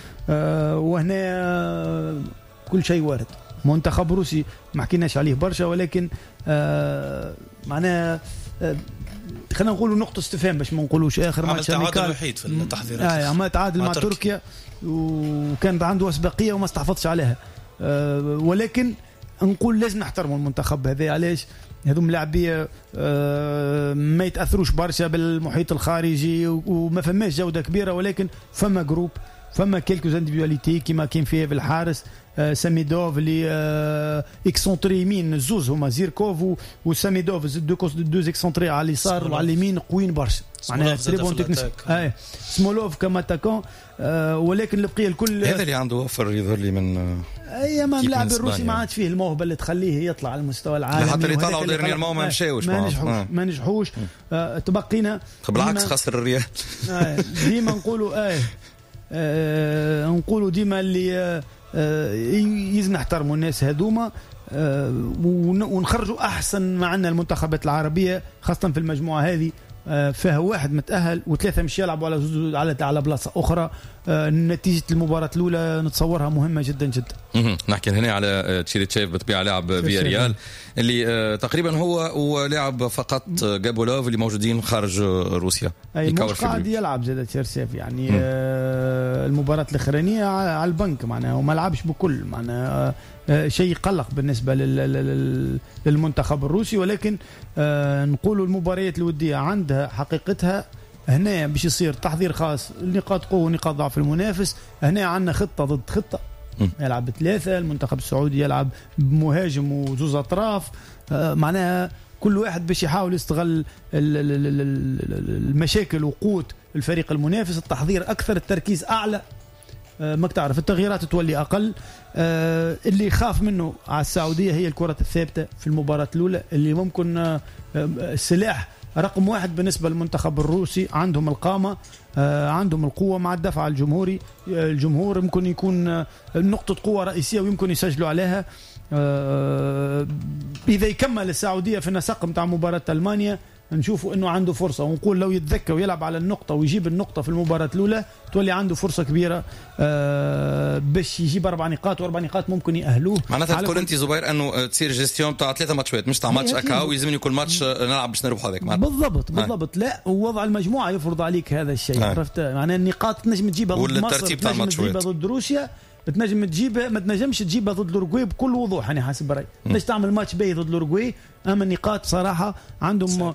وهنا كل شيء وارد. منتخب روسي ما حكيناش عليه برشا، ولكن معناه خلينا نقولوا نقطة استفهام باش ما نقولوش آخر ماتش تعادل الوحيد في التحضيرات. أما تعادل مع تركيا وكانت عنده أسبقية وما استحفظش عليها. ولكن نقول لازم نحترموا المنتخب هذا. علاش؟ هذوم لاعبيه ما يتاثروش برشا بالمحيط الخارجي وما فماش جوده كبيره، ولكن فما جروب، فما كيلكوز انديفيدواليتي كيما كان فيه في الحارس ساميدوف اللي اكسونتري يمين، الزوز هما زيركوف وساميدوف دوز اكسونتري على اليسار وعلى اليمين قويين برشا، معناها تري بون تكنيك. سمولوف كما تاكون. ولكن البقيه الكل هذا اللي عنده وفر يظهر لي من ايام اللاعب الروسي ما عاد فيه الموهبه اللي تخليه يطلع على المستوى العالمي. حتى اللي طلعوا ديرنيير ما مشاوش، ما نجحوش. تبقينا بالعكس خسر الريال. ديما نقولوا نقولوا ديما اللي يلزم نحترموا الناس هذوما ونخرجوا احسن ما عندنا. المنتخبات العربيه خاصه في المجموعه هذه فيها واحد متأهل وثلاثة مش يلعبوا على بلاصة أخرى. نتيجة المباراة الأولى نتصورها مهمة جدا جدا. نحكي هنا على تشيريتشيف بالطبيعة لاعب فيا ريال اللي تقريبا هو لاعب فقط جابولوف اللي موجودين خارج روسيا. مش قاعد يلعب زاد تشيرسيف يعني المباراة الأخرانية على البنك معناها وما لعبش بكل معناها شيء قلق بالنسبة للمنتخب الروسي. ولكن نقولوا المباريات الودية عندها حقيقتها. هنا باش يصير تحضير خاص، نقاط قوة ونقاط ضعف المنافس. هنا عندنا خطة ضد خطة، يلعب بثلاثة. المنتخب السعودي يلعب بمهاجم وزوز أطراف. معناها كل واحد باش يحاول يستغل المشاكل وقوة الفريق المنافس. التحضير أكثر، التركيز أعلى. ما تعرف التغييرات تولي أقل. اللي يخاف منه على السعودية هي الكرة الثابتة في المباراة الأولى اللي ممكن السلاح رقم واحد بالنسبة للمنتخب الروسي. عندهم القامة، عندهم القوة مع الدفع الجمهوري. الجمهور ممكن يكون نقطة قوة رئيسية ويمكن يسجلوا عليها. إذا يكمل السعودية في النسق متاع مباراة ألمانيا نشوفوا انه عنده فرصه، ونقول لو يتذكى ويلعب على النقطه ويجيب النقطه في المباراه الاولى تولي عنده فرصه كبيره باش يجيب 4 نقاط، و4 نقاط ممكن يأهلوه. معناتها تقول انت زبير انه تصير جيستيون تاع 3 ماتشات مش تاع ماتش اكا ويلزمني كل ماتش نلعب باش نربح هذاك. بالضبط. لا ووضع المجموعه يفرض عليك هذا الشيء. عرفت معناها النقاط تنجم تجيبها ضد مصر، تنجم تجيبها ضد روسيا، تنجم تجيبها ما تنجمش تجيبها ضد الأوروغواي بكل وضوح. انا حاسب رايي باش تعمل ماتش باهي ضد الأوروغواي. اما النقاط صراحه عندهم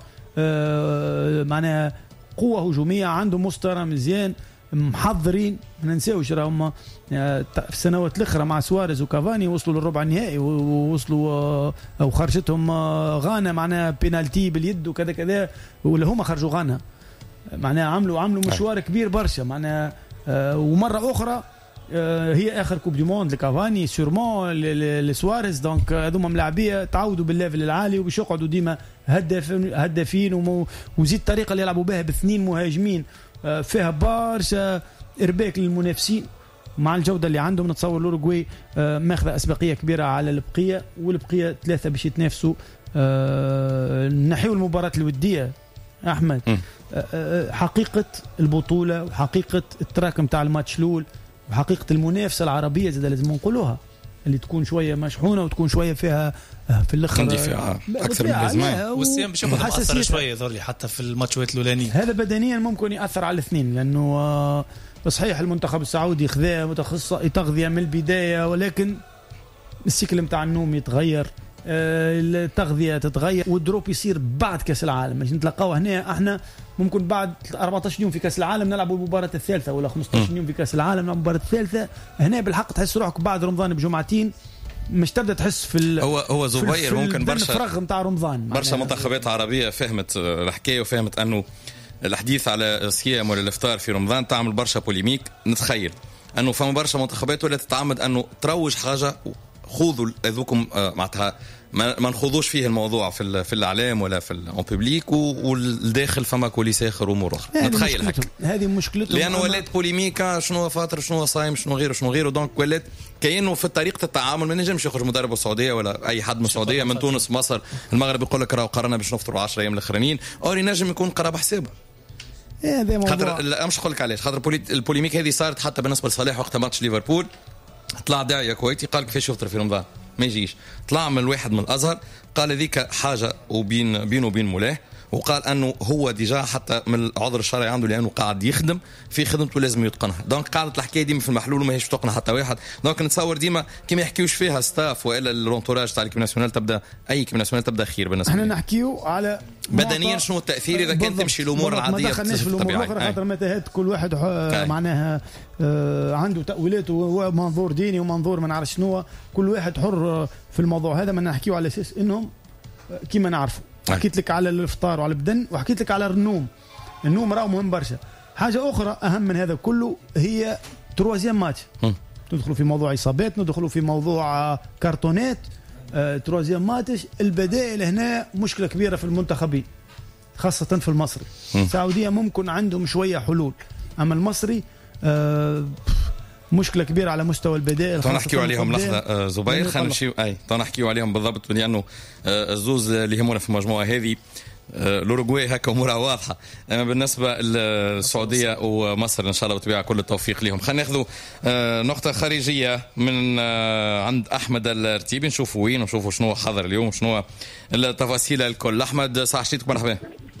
معناها قوة هجومية، عندهم مستوى مزيان، محضرين. ما ننساوش راهم في السنوات الأخرى مع سواريز وكافاني وصلوا للربع النهائي ووصلوا وخرجتهم غانا معناها بينالتي باليد وكذا كذا، ولا هما خرجوا غانا معناها عملوا مشوار كبير برشا معناها. ومرة أخرى هي اخر كوب دو موند لكافاني سورمون لسواريز. دونك هذوما ملاعبيه تعودوا بالليفل العالي وباش يقعدوا ديما هدافين وزيد الطريقه اللي يلعبوا بها باثنين مهاجمين فيها برشا ارباك للمنافسين. مع الجوده اللي عندهم نتصور الأوروغواي ماخذه اسبقيه كبيره على البقيه، والبقيه 3 باش يتنافسوا. نحيو المباراه الوديه احمد، حقيقه البطوله وحقيقه التراكم تاع الماتش الاول وحقيقة المنافسة العربية زي لازم نقولوها، اللي تكون شوية مشحونة وتكون شوية فيها في الأخر اندفاع أكثر من زمان، والصيام باش ياخذ مؤثر شوية يظهر لي حتى في الماتشات الأولانية. هذا بدنيا ممكن يأثر على الاثنين، لأنه صحيح المنتخب السعودي خذا متخصص تغذية من البداية، ولكن السيكل متاع النوم يتغير، التغذية تتغير، والدروب يصير بعد كأس العالم. باش نتلقاو هنا احنا ممكن بعد 14 يوم في كأس العالم نلعبوا المباراة الثالثة، ولا 15 يوم في كأس العالم نلعبوا المباراة الثالثة. هنا بالحق تحس روحك بعد رمضان بجمعتين مش تبدا تحس في هو زبير ممكن برشا الفراغ نتاع رمضان. برشا منتخبات عربية فهمت الحكاية وفهمت انه الحديث على الصيام ولا الافطار في رمضان تعمل برشا بوليميك. نتخيل انه فما برشا منتخبات ولا تتعمد انه تروج حاجة، خذوا اذوكم معناتها ما نخوضوش فيه الموضوع في الاعلام ولا في الببليك، والداخل فما كوليس اخر امور اخرى. نتخيل هذه مشكلتهم، لانه ولات بوليميكا شنو فاطر شنو صايم شنو غيره. دونك ولات كاينه في طريقه التعامل. ما نجمش يخرج مدرب السعوديه ولا اي حد من السعوديه من تونس مصر المغرب يقول لك راهو قررنا باش نفطروا 10 ايام الاخرانيين، او ينجم يكون قرب حسابه. هذا موضوع خاطر مش نقول لك علاش، خاطر البوليميك هذه صارت حتى بالنسبه لصلاح وقت ماتش ليفربول. طلع داعية كويتي قال كيفاش يفطر في رمضان ما يجيش. طلع من الواحد من الازهر قال ذيك حاجه وبينه وبين مولاه، وقال انه هو ديجا حتى من العذر الشرعي عنده لانه قاعد يخدم في خدمته لازم يتقنها. دونك قاعدة الحكايه ديما في المحلول وما هيش تقنها حتى واحد. دونك نتصور ديما كيما يحكيوش فيها ستاف والا الرونتوراج تاع الكيب ناسيونال تبدا اي كيب ناسيونال تبدا خير بالنسبه احنا نحكيو على بدنيا شنو التاثير اذا كان تمشي الامور العاديه. ما دخلناش في الامور الاخرى خاطر متاهات كل واحد معناها عنده تاويلات ومنظور ديني ومنظور ما نعرف شنو. كل واحد حر في الموضوع هذا. ما نحكيو على اساس انهم كيما نعرفوا. حكيت لك على الافطار وعلى البدن وحكيت لك على النوم راه مهم برشا. حاجه اخرى اهم من هذا كله هي تروازيام ماتش. ندخلوا في موضوع اصابات، ندخلوا في موضوع كارتونات. تروازيام ماتش البدائل هنا مشكله كبيره في المنتخبين خاصه في المصري. السعوديه ممكن عندهم شويه حلول، اما المصري مشكله كبيره على مستوى البدائل. نحكيو عليهم لحظه زبير، خلينا نمشيو نحكيو عليهم بالضبط، لانه الزوز اللي يهمونا في المجموعه هذه الأوروغواي هكا أمورها واضحة. أما بالنسبة للسعودية ومصر إن شاء الله بتبيع كل التوفيق لهم. خلينا ناخذ نقطة خارجية من عند أحمد الرتيبي، نشوفوا وين ونشوفوا شنو حضر اليوم وشنو التفاصيل الكل. أحمد صح شتيتك، مرحبا.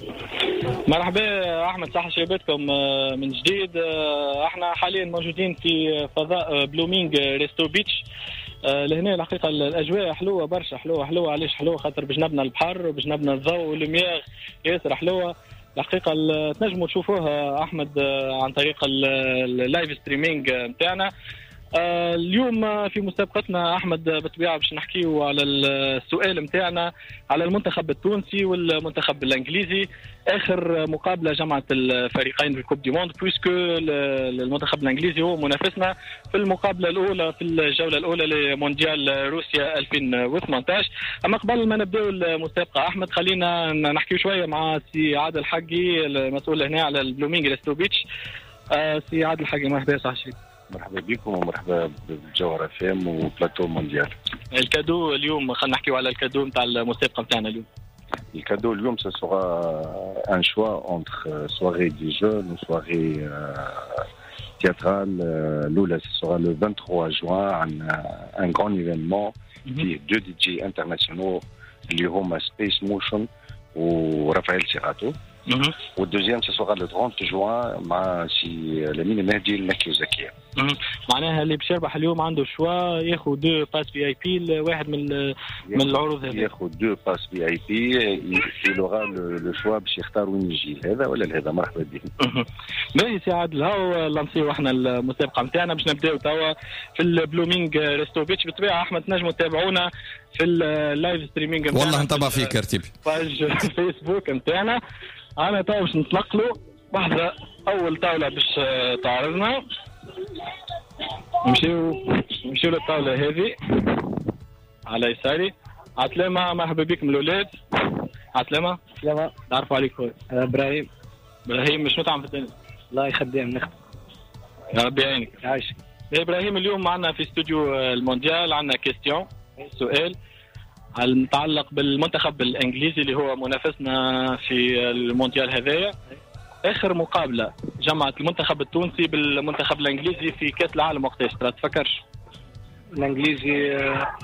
مرحبا أحمد، صح شبيتكم من جديد. احنا حاليا موجودين في فضاء بلومينغ ريستو بيتش. لهنا الحقيقة الأجواء حلوة برشا، حلوة. علاش حلوة؟ خاطر بجنبنا البحر وبجنبنا الضوء والمياه ياسر حلوة الحقيقة. تنجموا تشوفوها أحمد عن طريق اللايف ستريمينج متاعنا. اليوم في مسابقتنا أحمد بطبيعة باش نحكيو على السؤال متاعنا على المنتخب التونسي والمنتخب الإنجليزي. آخر مقابلة جمعت الفريقين في الكوب دي موند، بويسكو المنتخب الإنجليزي هو منافسنا في المقابلة الأولى في الجولة الأولى لمونديال روسيا 2018. أما قبل ما نبدأ المسابقة أحمد خلينا نحكيو شوية مع سي عادل حقي المسؤول هنا على البلومينغ ريستو بيتش. سي عادل حقي مرحبا. صح شيء. مرحبا بكم ومرحبا بالجوهرة فام وبلاتو مونديال. الكادو اليوم خلينا نحكيو على الكادو نتاع المسابقة نتاعنا اليوم. الكادو اليوم ce sera un choix entre soirée des jeunes ou soirée théâtrale. L'oula ce sera le 23 juin un grand événement فيه 2 DJ internationaux اللي هما سبيس موشن ورافائيل سيراتو. والدوزيام ce sera le 30 juin مع سي لمين مهدي المكي وزكية. معناها اللي باش يربح اليوم عنده شوا ياخذ 2 باس في اي بي واحد من العروض هذه. ياخذ 2 باس في اي بي يلوغا لو شوا باش يختار وين يجي هذا ولا هذا. مرحبا بكم. باهي سي عادل، هاو لانسيو احنا المسابقه نتاعنا باش نبداو توا في البلومينغ ريستو بيتش. بالطبيعه احمد تنجموا تتابعونا في اللايف ستريمينغ نتاعنا. والله نتابع فيك رتيبي. باج فيسبوك نتاعنا. انا توا باش نتنقلوا واحده اول طاوله باش تعرضنا. نمشيو للطاوله هذه على يساري. عسلامة، مرحبا بكم الاولاد. عسلامة. سلامة. تعرفوا عليك خويا؟ ابراهيم. ابراهيم شنو تعمل في التنس؟ الله يخدم نخدم. يا ربي يعينك. عايشك. يا ابراهيم اليوم معنا في استوديو المونديال عندنا كيستيون سؤال المتعلق بالمنتخب الانجليزي اللي هو منافسنا في المونديال هذايا. اخر مقابله جمعت المنتخب التونسي بالمنتخب الانجليزي في كاس العالم وقتاش تفكرش؟ الانجليزي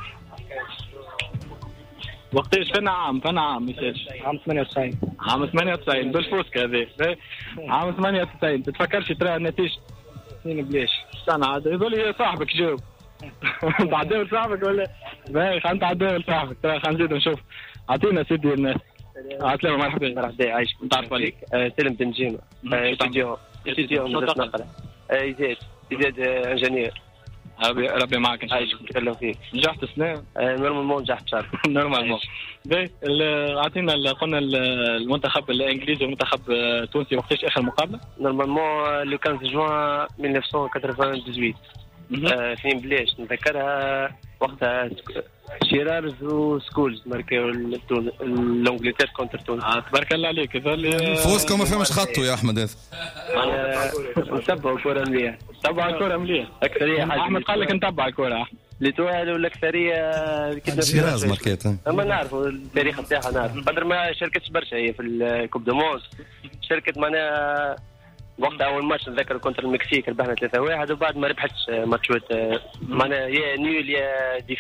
وقتاش؟ فانا عام ميساج عام 98. عام 98 بالفوسك هذا. عام 98 تتفكرش ترى النتيجه؟ سنين بليش استنى عاد يقول صاحبك جاوب. تعداول صاحبك ولا باهي؟ خلينا نتعداول صاحبك ترى. خلينا نزيد نشوف. اعطينا سيدي الناس. عسلامة، مرحبا. مرحبا، عايشك. نتعرف عليك. سلم تنجيم. استديو مدرسة نقرة. زيد انجينير. ربي معك. عايشك. نتكلم فيك. نجحت السنة؟ نورمالمون نجحت شهر. نورمالمون. باهي اعطينا قلنا المنتخب الانجليزي والمنتخب التونسي وقتاش اخر مقابلة؟ نورمالمون لو 15 جوان 1998. فين بلاش نذكرها وقتها شيرارز وسكولز ماركيو الانجلتير كونتر تونس. تبارك الله عليك. فوزكم ما فهمش خطه يا احمد. هذا نتبع الكره مليح. تبع الكره مليح. اكثريه احمد قال لك نتبع الكره. لتوال والاكثريه شيراز ماركيت. اما نعرفوا التاريخ نتاعها، نعرف قدر ما شاركتش برشا هي في الكوب دو موند. شاركت معناها وقت اول ماتش نذكر كونتر المكسيك ربحنا 3-1 وبعد ما ربحتش ماتشات معناها يا نيول يا ديفاس.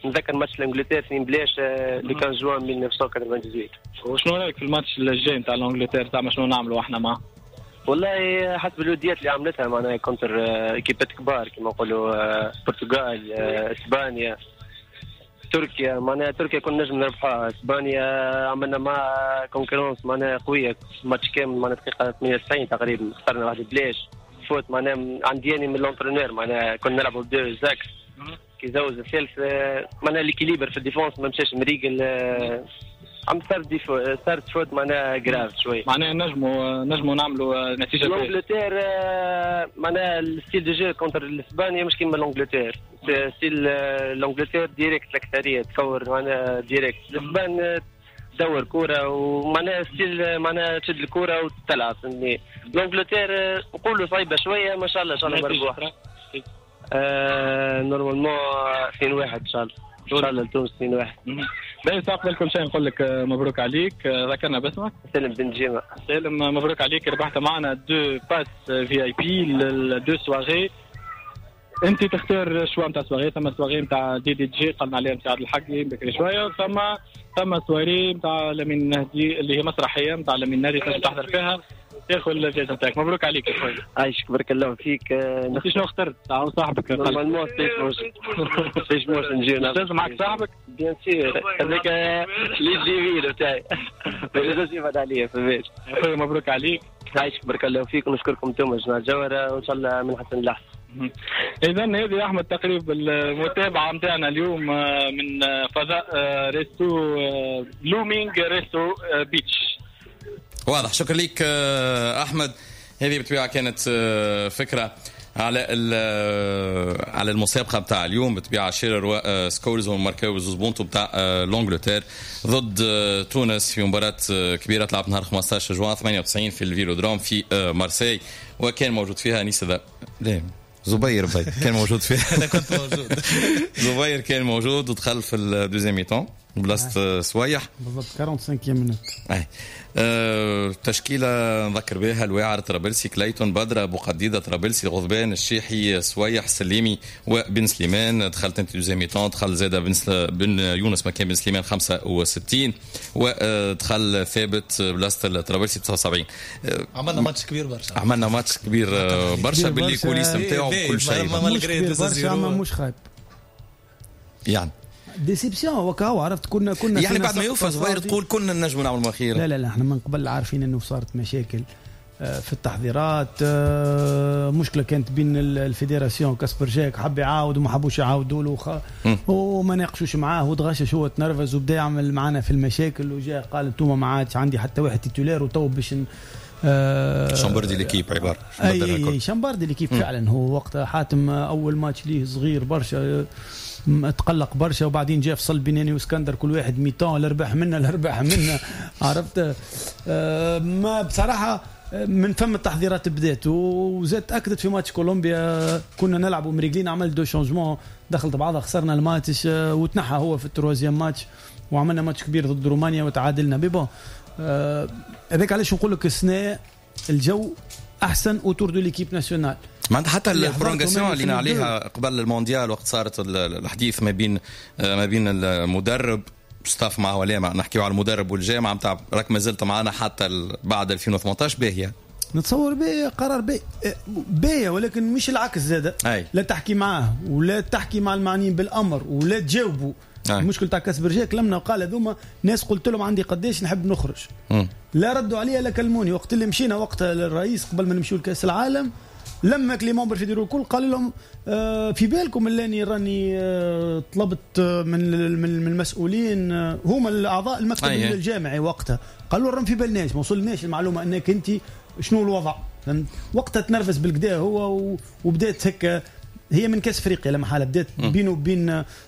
نذكر ماتش الانجلتير في بلاش اللي كان جوان 1998. وشنو رايك في الماتش الجاي نتاع الانجلتير؟ زعما شنو نعملوا احنا معاه؟ والله حسب الوديات اللي عملتها معناها كونتر ايكيبات كبار كما نقولوا البرتغال اسبانيا تركيا. معناها تركيا كنا نجم نربحها. اسبانيا عملنا مع كونكورونس معناها قويه ماتش كامل معناها دقيقه 98 تقريبا خسرنا واحد بلاش فوت معناها عندي من الانترينور معناها كنا نلعبوا بدو زاكس كي زوز الثالث معناها ليكيليبر في الديفونس ما مشاش مريقل عم صارت فوت معناها جراف شوي. معناها نجموا نعملوا نتيجه الانجلتير معناها الستيل دو جو كونتر الاسبانيا مش كيما الانجلتير. ستيل الانجلتير ديريكت الاكثريه تكور معناها ديريكت. الاسبان تدور كوره ومعناها ستيل معناها تشد الكوره وتلعب. الانجلتير نقولوا صعيبه شويه ما شاء الله ان شاء الله مربوح. نورمالمون 2-1 ان شاء الله. ان شاء الله لتونس 2-1. باهي قبل كل شيء نقول لك مبروك عليك. ذكرنا باسمك؟ سالم بن جيمة. سالم مبروك عليك ربحت معنا 2 باس في اي بي ل2 سواري. انت تختار شو نتاع سواري. ثم سواري نتاع دي جي قلنا عليها نتاع الحقي بكري شويه ثم سواري نتاع لمين نهدي اللي هي مسرحيه نتاع لمين نادي تحضر فيها تاخذ الجائزه نتاعك. مبروك عليك يا خويا. عايشك بارك الله فيك. انت شنو اخترت؟ تعاون صاحبك نورمالمون فيش موش نجي لازم معك صاحبك بيان سير هذاك لي جيميل تاعي لازم يفضل عليا في البيت. يا خويا مبروك عليك. عايشك بارك الله فيك ونشكركم انتم جماعه الجوهره وان شاء الله من حسن لحسن. اذا هذه احمد تقريبا المتابعه نتاعنا اليوم من فضاء ريستو بلومينغ ريستو بيتش. واضح. شكرا لك احمد. هذه بالطبيعه كانت فكره على المسابقه بتاع اليوم. بالطبيعه شيرر وسكولز وماركاو زوز بونتو بتاع لونجلتير ضد تونس في مباراه كبيره تلعب نهار 15 جوان 98 في الفيلودروم في مارسي وكان موجود فيها انيس زبير كان موجود فيها. انا كنت موجود. زبير كان موجود ودخل في الدوزيام ميتون بلاصه سويح بالضبط 45 مينوت. تشكيله نذكر بها الواعر طرابلسي كليتون بدر ابو قديده طرابلسي غضبان الشيحي سويح سليمي وبن سليمان. دخلت انت دوزيام ميتون دخل زاده بن يونس مكان بن سليمان 65 ودخل ثابت بلاصه طرابلسي 79. عملنا ماتش كبير برشا. عملنا ماتش كبير برشا باللي كوليس نتاعو كل شيء مش خايب يعني ديسيبسيون وكاو عرفت كنا يعني بعد ما يوفى زبير تقول كنا نجم نعمل مخير. لا احنا من قبل عارفين انه صارت مشاكل في التحضيرات. مشكله كانت بين الفيدراسيون كاسبر جاك حب يعاود وما حبوش يعاودوا له وما ناقشوش معاه وتغشش هو تنرفز وبدا يعمل معنا في المشاكل وجاء قال انتم ما عادش عندي حتى واحد تيتولير وتو باش شامبردي ليكيب عباره اي شامبردي ليكيب فعلا. هو وقتها حاتم اول ماتش ليه صغير برشا تقلق برشا وبعدين جاء فصل بيناني واسكندر كل واحد ميتان اللي ربح منا عرفت. ما بصراحه من فم التحضيرات بدات وزاد اكدت في ماتش كولومبيا كنا نلعب ومريقلين عمل دو شانجمون دخلت بعضها خسرنا الماتش وتنحى هو في التروازيام ماتش وعملنا ماتش كبير ضد رومانيا وتعادلنا بيبون. هذاك علاش نقول لك السنه الجو احسن اوتور دو ليكيب ناسيونال. ما حتى البرونغاسيون اللي عليها قبل المونديال وقت صارت الحديث ما بين المدرب ستاف معه ولا ما نحكيو على المدرب والجامعه نتاع راك ما زلت معنا حتى بعد 2018 باهيه. نتصور بيه قرار بيه ولكن مش العكس زاده. لا تحكي معاه ولا تحكي مع المعنيين بالامر ولا تجاوبوا. المشكل تاع كاس برجاك لمنا وقال هذوما ناس قلت لهم عندي قداش نحب نخرج. لا ردوا عليا لا كلموني. وقت اللي مشينا وقتها للرئيس قبل ما نمشيو لكاس العالم لما كلي ممبر في ديرو الكل قال لهم في بالكم اللي راني طلبت من المسؤولين هما الاعضاء المكتب الجامعي وقتها قالوا راهم في بالناش ما وصلناش المعلومه انك انت شنو الوضع. وقتها تنرفز بالكدا هو وبدات هكا هي من كاس افريقيا لما حاله بدات بينه وبين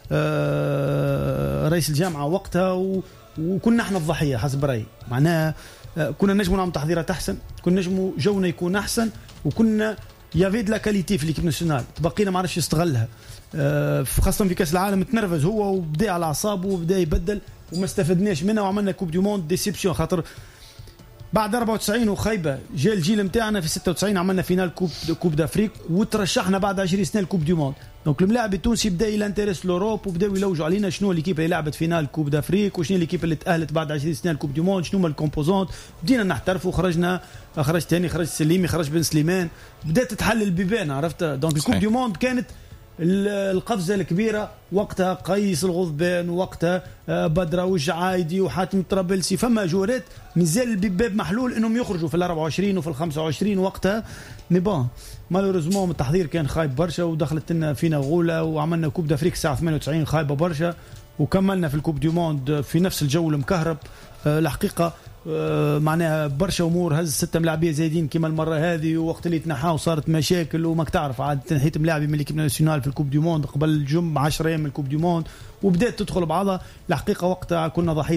رئيس الجامعه وقتها وكنا احنا الضحيه حسب رايي. معناها كنا نجموا نعمل تحضيرات احسن كنا نجموا جونا يكون احسن وكنا يافي دو لا كاليتي في ليكيب ناسيونال تبقينا ما عرفش يستغلها خاصه في كاس العالم تنرفز هو وبدا على اعصابه وبدا يبدل وما استفدناش منها وعملنا كوب دي موند ديسيبسيون خاطر بعد 94 وخيبه جاء الجيل نتاعنا في 96 عملنا فينال كوب دافريك وترشحنا بعد 20 سنه الكوب دي موند دونك الملاعب التونسي بدا يلانتيريس لوروب وبداو يلوجوا علينا شنو ليكيب اللي لعبت فينال كوب دافريك وشنو ليكيب اللي تاهلت بعد 20 سنه الكوب دو موند، شنو هما الكومبوزونت. بدينا نحترفوا، خرج ثاني، خرج سليمي، خرج بن سليمان، بدات تتحل البيبان عرفت. دونك الكوب دو موند كانت القفزه الكبيره وقتها، قيس الغضبان وقتها بدره والجعايدي وحاتم الطرابلسي، فما جورات مازال الباب محلول انهم يخرجوا في ال24 وفي ال25 وقتها. مي بون مالوريزمون التحضير كان خايب برشا ودخلت لنا فينا غوله وعملنا كوب دافريك الساعه 98 خايبه برشا، وكملنا في الكوب دو موند في نفس الجو المكهرب. الحقيقه معناها برشا امور، هز 6 ملاعبيه زايدين كما المره هذه، ووقت اللي تنحاو صارت مشاكل وماك تعرف عاد تنحيه ملاعبي من ليكيب ناسيونال في الكوب دو موند قبل الجم 10 ايام من الكوب دو موند، وبدات تدخل بعضها. الحقيقه وقتها كنا ضحيه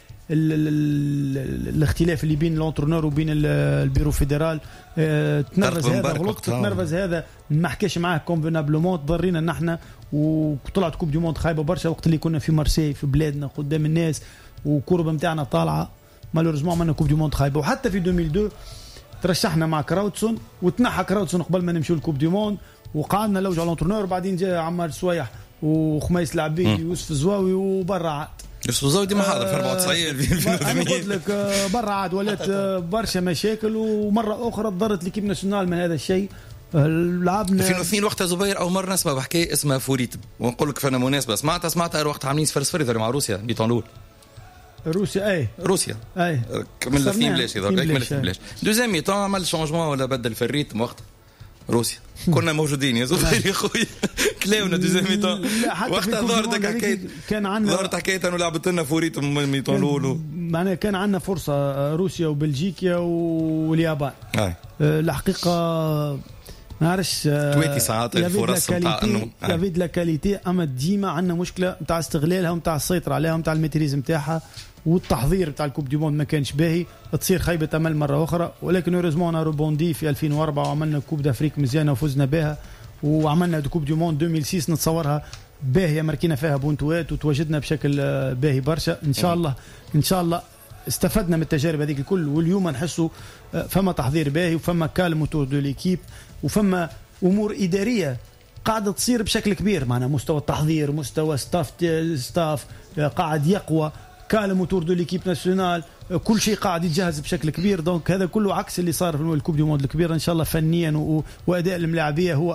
الاختلاف اللي بين لونترونور وبين البيرو فيدرال. تنرفز هذا غلط، تنرفز هذا ما حكاش معاه كونفينابلومون، ضرينا نحن وطلعت كوب دو موند خايبه برشا وقت اللي كنا في مارسي في بلادنا قدام الناس وكوربه نتاعنا طالعه. مالوريزمون عملنا كوب دو موند خايبه. وحتى في 2002 ترشحنا مع كراوتسون وتنحى كراوتسون قبل ما نمشيو الكوب دو موند، وقعدنا لوج على لونترونور، بعدين جاء عمار سويح وخميس العبيدي ويوسف الزواوي وبرا عاد. يوسف الزواوي ديما حاضر في 94 انا قلت لك برا عاد ولات برشا مشاكل، ومره اخرى ضرت ليكيب ناسيونال من هذا الشيء. لعبنا 2002 وقتها زبير اول مره نسمع بحكايه اسمها فوريتم، ونقول لك فانا مناسبه سمعتها وقت عاملين 0-0 مع روسيا بيطون الاول. روسيا روسيا كملنا فين بلاش هذاك كملنا فين بلاش. دوزيام ميطون عمل شونجمون ولا بدل في الريتم وقت روسيا كنا موجودين يا زبير يا خويا كلاونا دوزيام ميطون وقتها ظهرت حكايه، كان عندنا ظهرت حكايه انه لعبت لنا فوريتم ميطون الاول، معناها كان عندنا فرصه روسيا وبلجيكا واليابان. الحقيقه ما عرفش تويتي ساعات الفرص نتاع انه يافي دو لا كاليتي، اما ديما عندنا مشكله نتاع استغلالها ونتاع السيطره عليها ونتاع الميتريز نتاعها، والتحضير نتاع الكوب دي موند ما كانش باهي، تصير خيبه امل مره اخرى. ولكن اوريزمون روبوندي في 2004 وعملنا كوب دافريك مزيانه وفزنا بها، وعملنا كوب دي موند 2006 نتصورها باهيه مركينا فيها بونتوات وتواجدنا بشكل باهي برشا. ان شاء الله استفدنا من التجارب هذيك الكل، واليوم نحسوا فما تحضير باهي وفما كالم اوتور دو ليكيب وفما امور اداريه قاعده تصير بشكل كبير، معنا مستوى التحضير مستوى ستاف قاعد يقوى، كالم اوتور دو ليكيب ناسيونال، كل شيء قاعد يتجهز بشكل كبير. دونك هذا كله عكس اللي صار في الكوب دو موند الكبير. ان شاء الله فنيا واداء الملاعبيه هو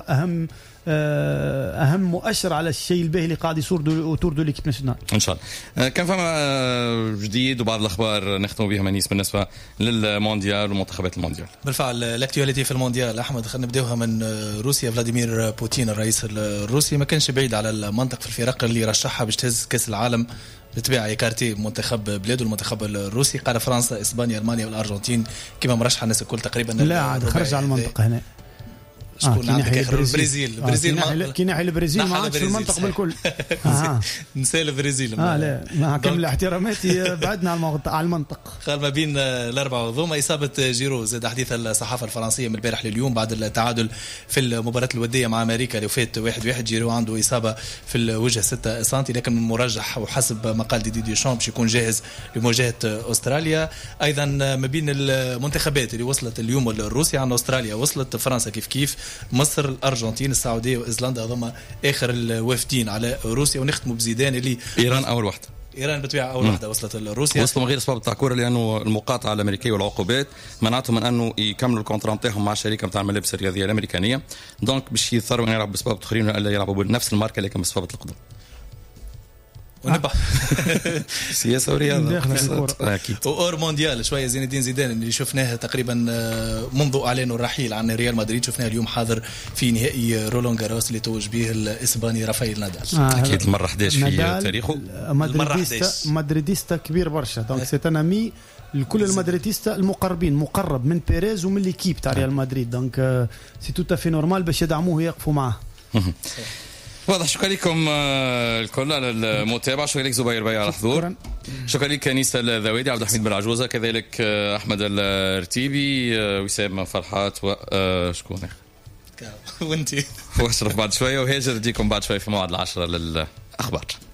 اهم مؤشر على الشيء الباهي اللي قاعد يصير اوتور دو ليكيب ناسيونال ان شاء الله. كان فما جديد وبعض الاخبار نختموا بها منيس بالنسبه للمونديال ومنتخبات المونديال. بالفعل الاكتواليتي في المونديال احمد، خلينا نبداوها من روسيا. فلاديمير بوتين الرئيس الروسي ما كانش بعيد على المنطق في الفرق اللي رشحها باش تهز كاس العالم، بالطبيعه يكارتي منتخب بلاده المنتخب الروسي. قال فرنسا اسبانيا المانيا والارجنتين كما مرشح الناس الكل تقريبا. لا عاد خرج على المنطقه هنا. شكون عندك اخر البرازيل؟ كي ناحي البرازيل ما عادش في المنطقه بالكل. نسال البرازيل. لا مع كامل احتراماتي بعدنا على المنطق. قال ما بين الاربعه وضوما اصابه جيرو. زاد حديث الصحافه الفرنسيه من البارح لليوم بعد التعادل في المباراه الوديه مع امريكا اللي فات 1-1. جيرو عنده اصابه في الوجه 6 سم، لكن من مرجح وحسب ما قال ديدي شامب باش يكون جاهز لمواجهه استراليا. ايضا ما بين المنتخبات اللي وصلت اليوم لروسيا عندنا استراليا وصلت، فرنسا كيف مصر، الارجنتين، السعوديه وايسلندا هذوما اخر الوافدين على روسيا. ونختموا بزيدان اللي ايران اول واحده. ايران بالطبيعه اول واحده وصلت لروسيا، وصلوا من غير اسباب تاع كوره لانه المقاطعه الامريكيه والعقوبات منعتهم من انه يكملوا الكونترا نتاعهم مع الشركه نتاع الملابس الرياضيه الامريكانيه. دونك باش يضطروا ان يلعبوا باسباب اخرين ولا يلعبوا بنفس الماركه لكن باسباب القدم. ونبع سياسه ورياضه اكيد. واور مونديال شويه زين الدين زيدان اللي شفناه تقريبا منذ اعلانه الرحيل عن ريال مدريد، شفناه اليوم حاضر في نهائي رولان جاروس اللي توج به الاسباني رافائيل نادال. اكيد المره 11 في تاريخه، مدريديستا كبير برشا. دونك سي ان امي الكل المدريديستا المقربين، مقرب من بيريز ومن ليكيب تاع ريال مدريد. دونك سي تو افي نورمال باش يدعموه ويقفوا معاه. واضح. شكرا لكم الكل على المتابعه، شكرا لك زبير بي على الحضور، شكرا لك كنيسة الذوادي، عبد الحميد بالعجوزه، كذلك احمد الرتيبي، وسام فرحات، وشكون وانتي واشرف بعد شويه، وهاجر تجيكم بعد شويه في موعد 10 للاخبار.